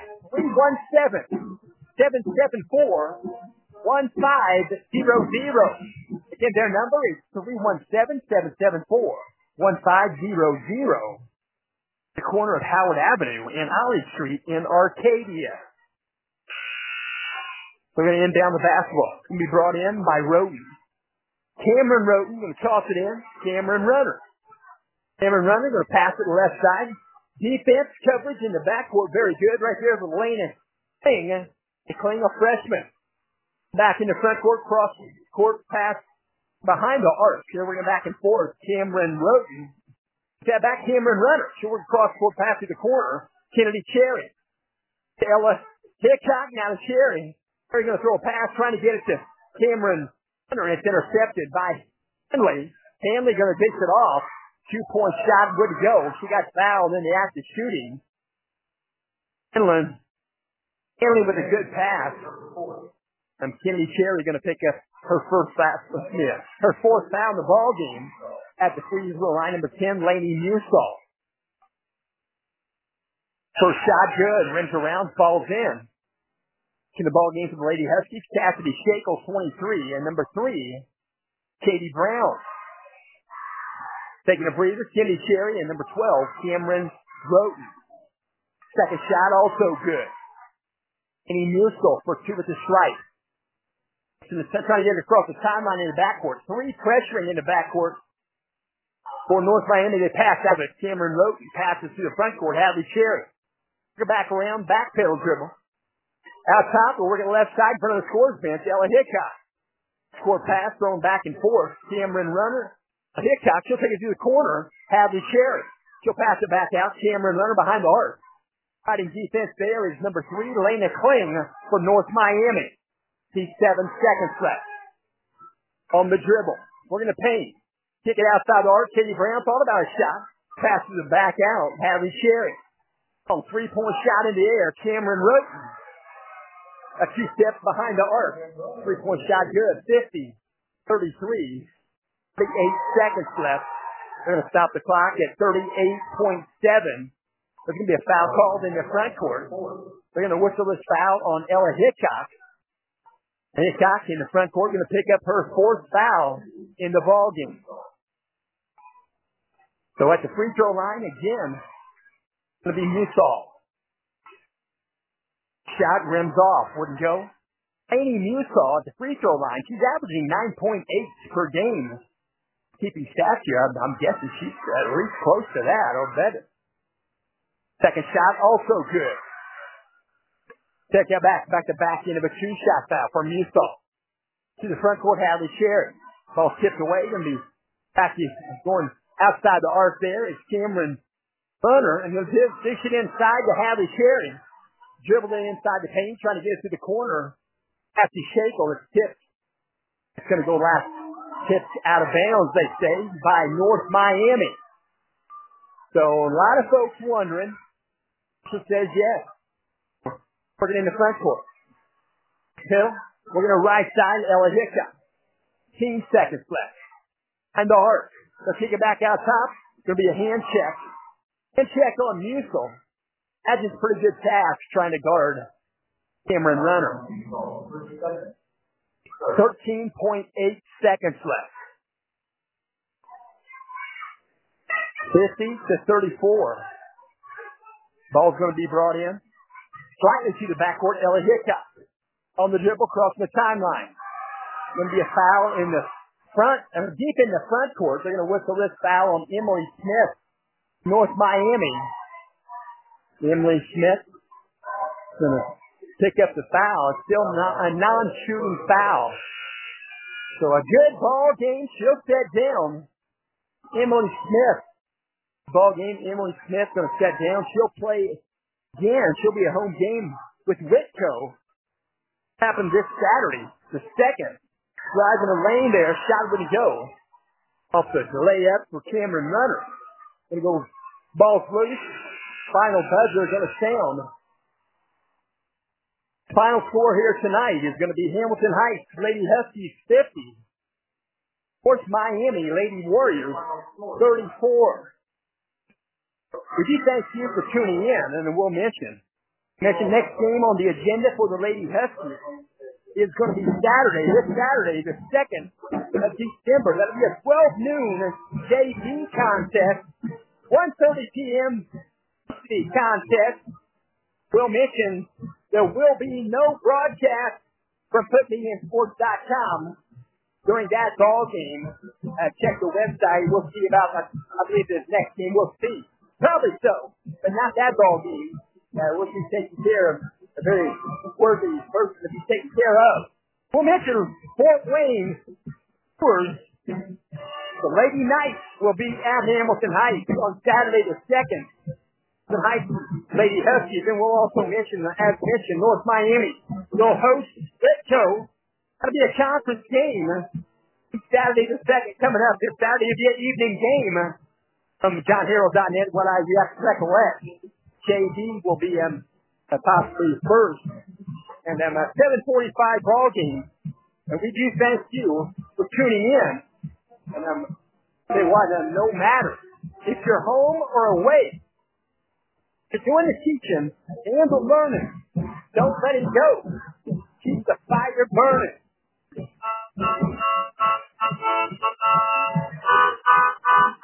317-774-1500. Again, their number is 317-774-1500. The corner of Howard Avenue and Ollie Street in Arcadia. We're going to inbound the basketball. It's going to be brought in by Roden. Cameron Roden going to toss it in. Cameron Runner. Cameron Runner going to pass it to the left side. Defense coverage in the backcourt. Very good. Right there for Lena Kling. Kling, a freshman. Back in the front court. Cross court pass behind the arc. Here we're going back and forth. Cameron Roden. Got back Cameron Runner. Short cross court pass to the corner. Kennedy Cherry. Ella Hickok. Now to Cherry. They're going to throw a pass, trying to get it to Cameron Hunter. It's intercepted by Henley. Henley going to dish it off. 2-point shot would go. She got fouled in the act of shooting. Henley with a good pass. And Kennedy Cherry going to pick up her fourth foul in the ball game at the free throw line. Number 10, Lainey Musil. First shot good. Rims around, falls in. In the ball game for the Lady Huskies, Cassidy Shackle, 23, and number 3, Katie Brown. Taking a breather, Kennedy Cherry, and number 12, Cameron Roten. Second shot also good. Lainey Musil for 2 with the strike. Trying to get it across the timeline in the backcourt. 3 pressuring in the backcourt for North Miami. They pass out of it. Cameron Roten passes to the front court. Hadley Cherry. Go back around, back pedal dribble. Out top, we're working left side in front of the scorer's bench, Ella Hickok. Score pass, thrown back and forth. Cameron Runner. Hickok, she'll take it to the corner. Hadley Cherry. She'll pass it back out. Cameron Runner behind the arc. Fighting defense there is number 3, Lena Kling for North Miami. 7 seconds left. On the dribble. We're going to paint. Kick it outside the arc. Katie Brown thought about a shot. Passes it back out. Hadley Cherry. On 3-point shot in the air. Cameron Roten. A few steps behind the arc. 3-point shot good. 50, 33, 38 seconds left. They're going to stop the clock at 38.7. There's going to be a foul called in the front court. They're going to whistle this foul on Ella Hickok. And Hickok in the front court going to pick up her 4th foul in the ball game. So at the free throw line again, it's going to be Musil. Shot rims off, wouldn't go. Lainey Musil at the free throw line. She's averaging 9.8 per game. Keeping stats here, I'm guessing she's at least close to that or better. Second shot also good. Check that back to back into a 2-shot foul from Musil. To the front court, Hadley Cherry. Ball tipped away, going to be back going outside the arc there. It's Cameron Runner, and he'll dish it inside to Hadley Cherry. Dribbled it inside the paint, trying to get it to the corner. After Shackle, it's tipped. It's going to go last. Tipped out of bounds, they say, by North Miami. So a lot of folks wondering. She says yes. Working in the front court. Hill, we're going to right side Ella Hickok. 15 seconds left. And the arc. They'll kick it back out top. It's going to be a hand check. Hand check on Musil. That's a pretty good task trying to guard Cameron Runner. 13.8 seconds left. 50-34. Ball's going to be brought in. Slightly to the backcourt, Ellie Hickok. On the dribble, crossing the timeline. Going to be a foul in the front, deep in the front court. They're going to whistle this foul on Emily Smith, North Miami. Emily Smith going to pick up the foul. It's still not a non-shooting foul. So a good ball game. She'll set down. Emily Smith. Ball game. Emily Smith going to set down. She'll play again. She'll be a home game with Whitco. Happened this Saturday, the second. Driving the lane there, shot would go. Off the layup for Cameron Runner. Gonna go ball's loose. Final buzzer going to sound. Final score here tonight is going to be Hamilton Heights, Lady Huskies 50. North Miami, Lady Warriors 34. We do thank you for tuning in, and we'll mention next game on the agenda for the Lady Huskies is going to be Saturday, this Saturday, the 2nd of December. That'll be a 12 noon JV contest, 1:30 p.m. contest. We'll mention there will be no broadcast from PutMeInSports.com during that ball game. Check the website. We'll see about, I believe, this next game. We'll see. Probably so, but not that ball game. We'll be taking care of a very worthy person to be taken care of. We'll mention Fort Wayne Brewers. The Lady Knights will be at Hamilton Heights on Saturday the 2nd. The Heights Lady Huskies, and we'll also mention, as mentioned, North Miami will host Whitco. That'll be a conference game. Saturday the 2nd coming up. This Saturday will be an evening game from JohnHarrell.net, what I recollect. JD will be possibly first. And a 7:45 ball game. And we do thank you for tuning in. And say what, no matter if you're home or away, if you're doing the teaching and the learning, don't let it go. Keep the fire burning.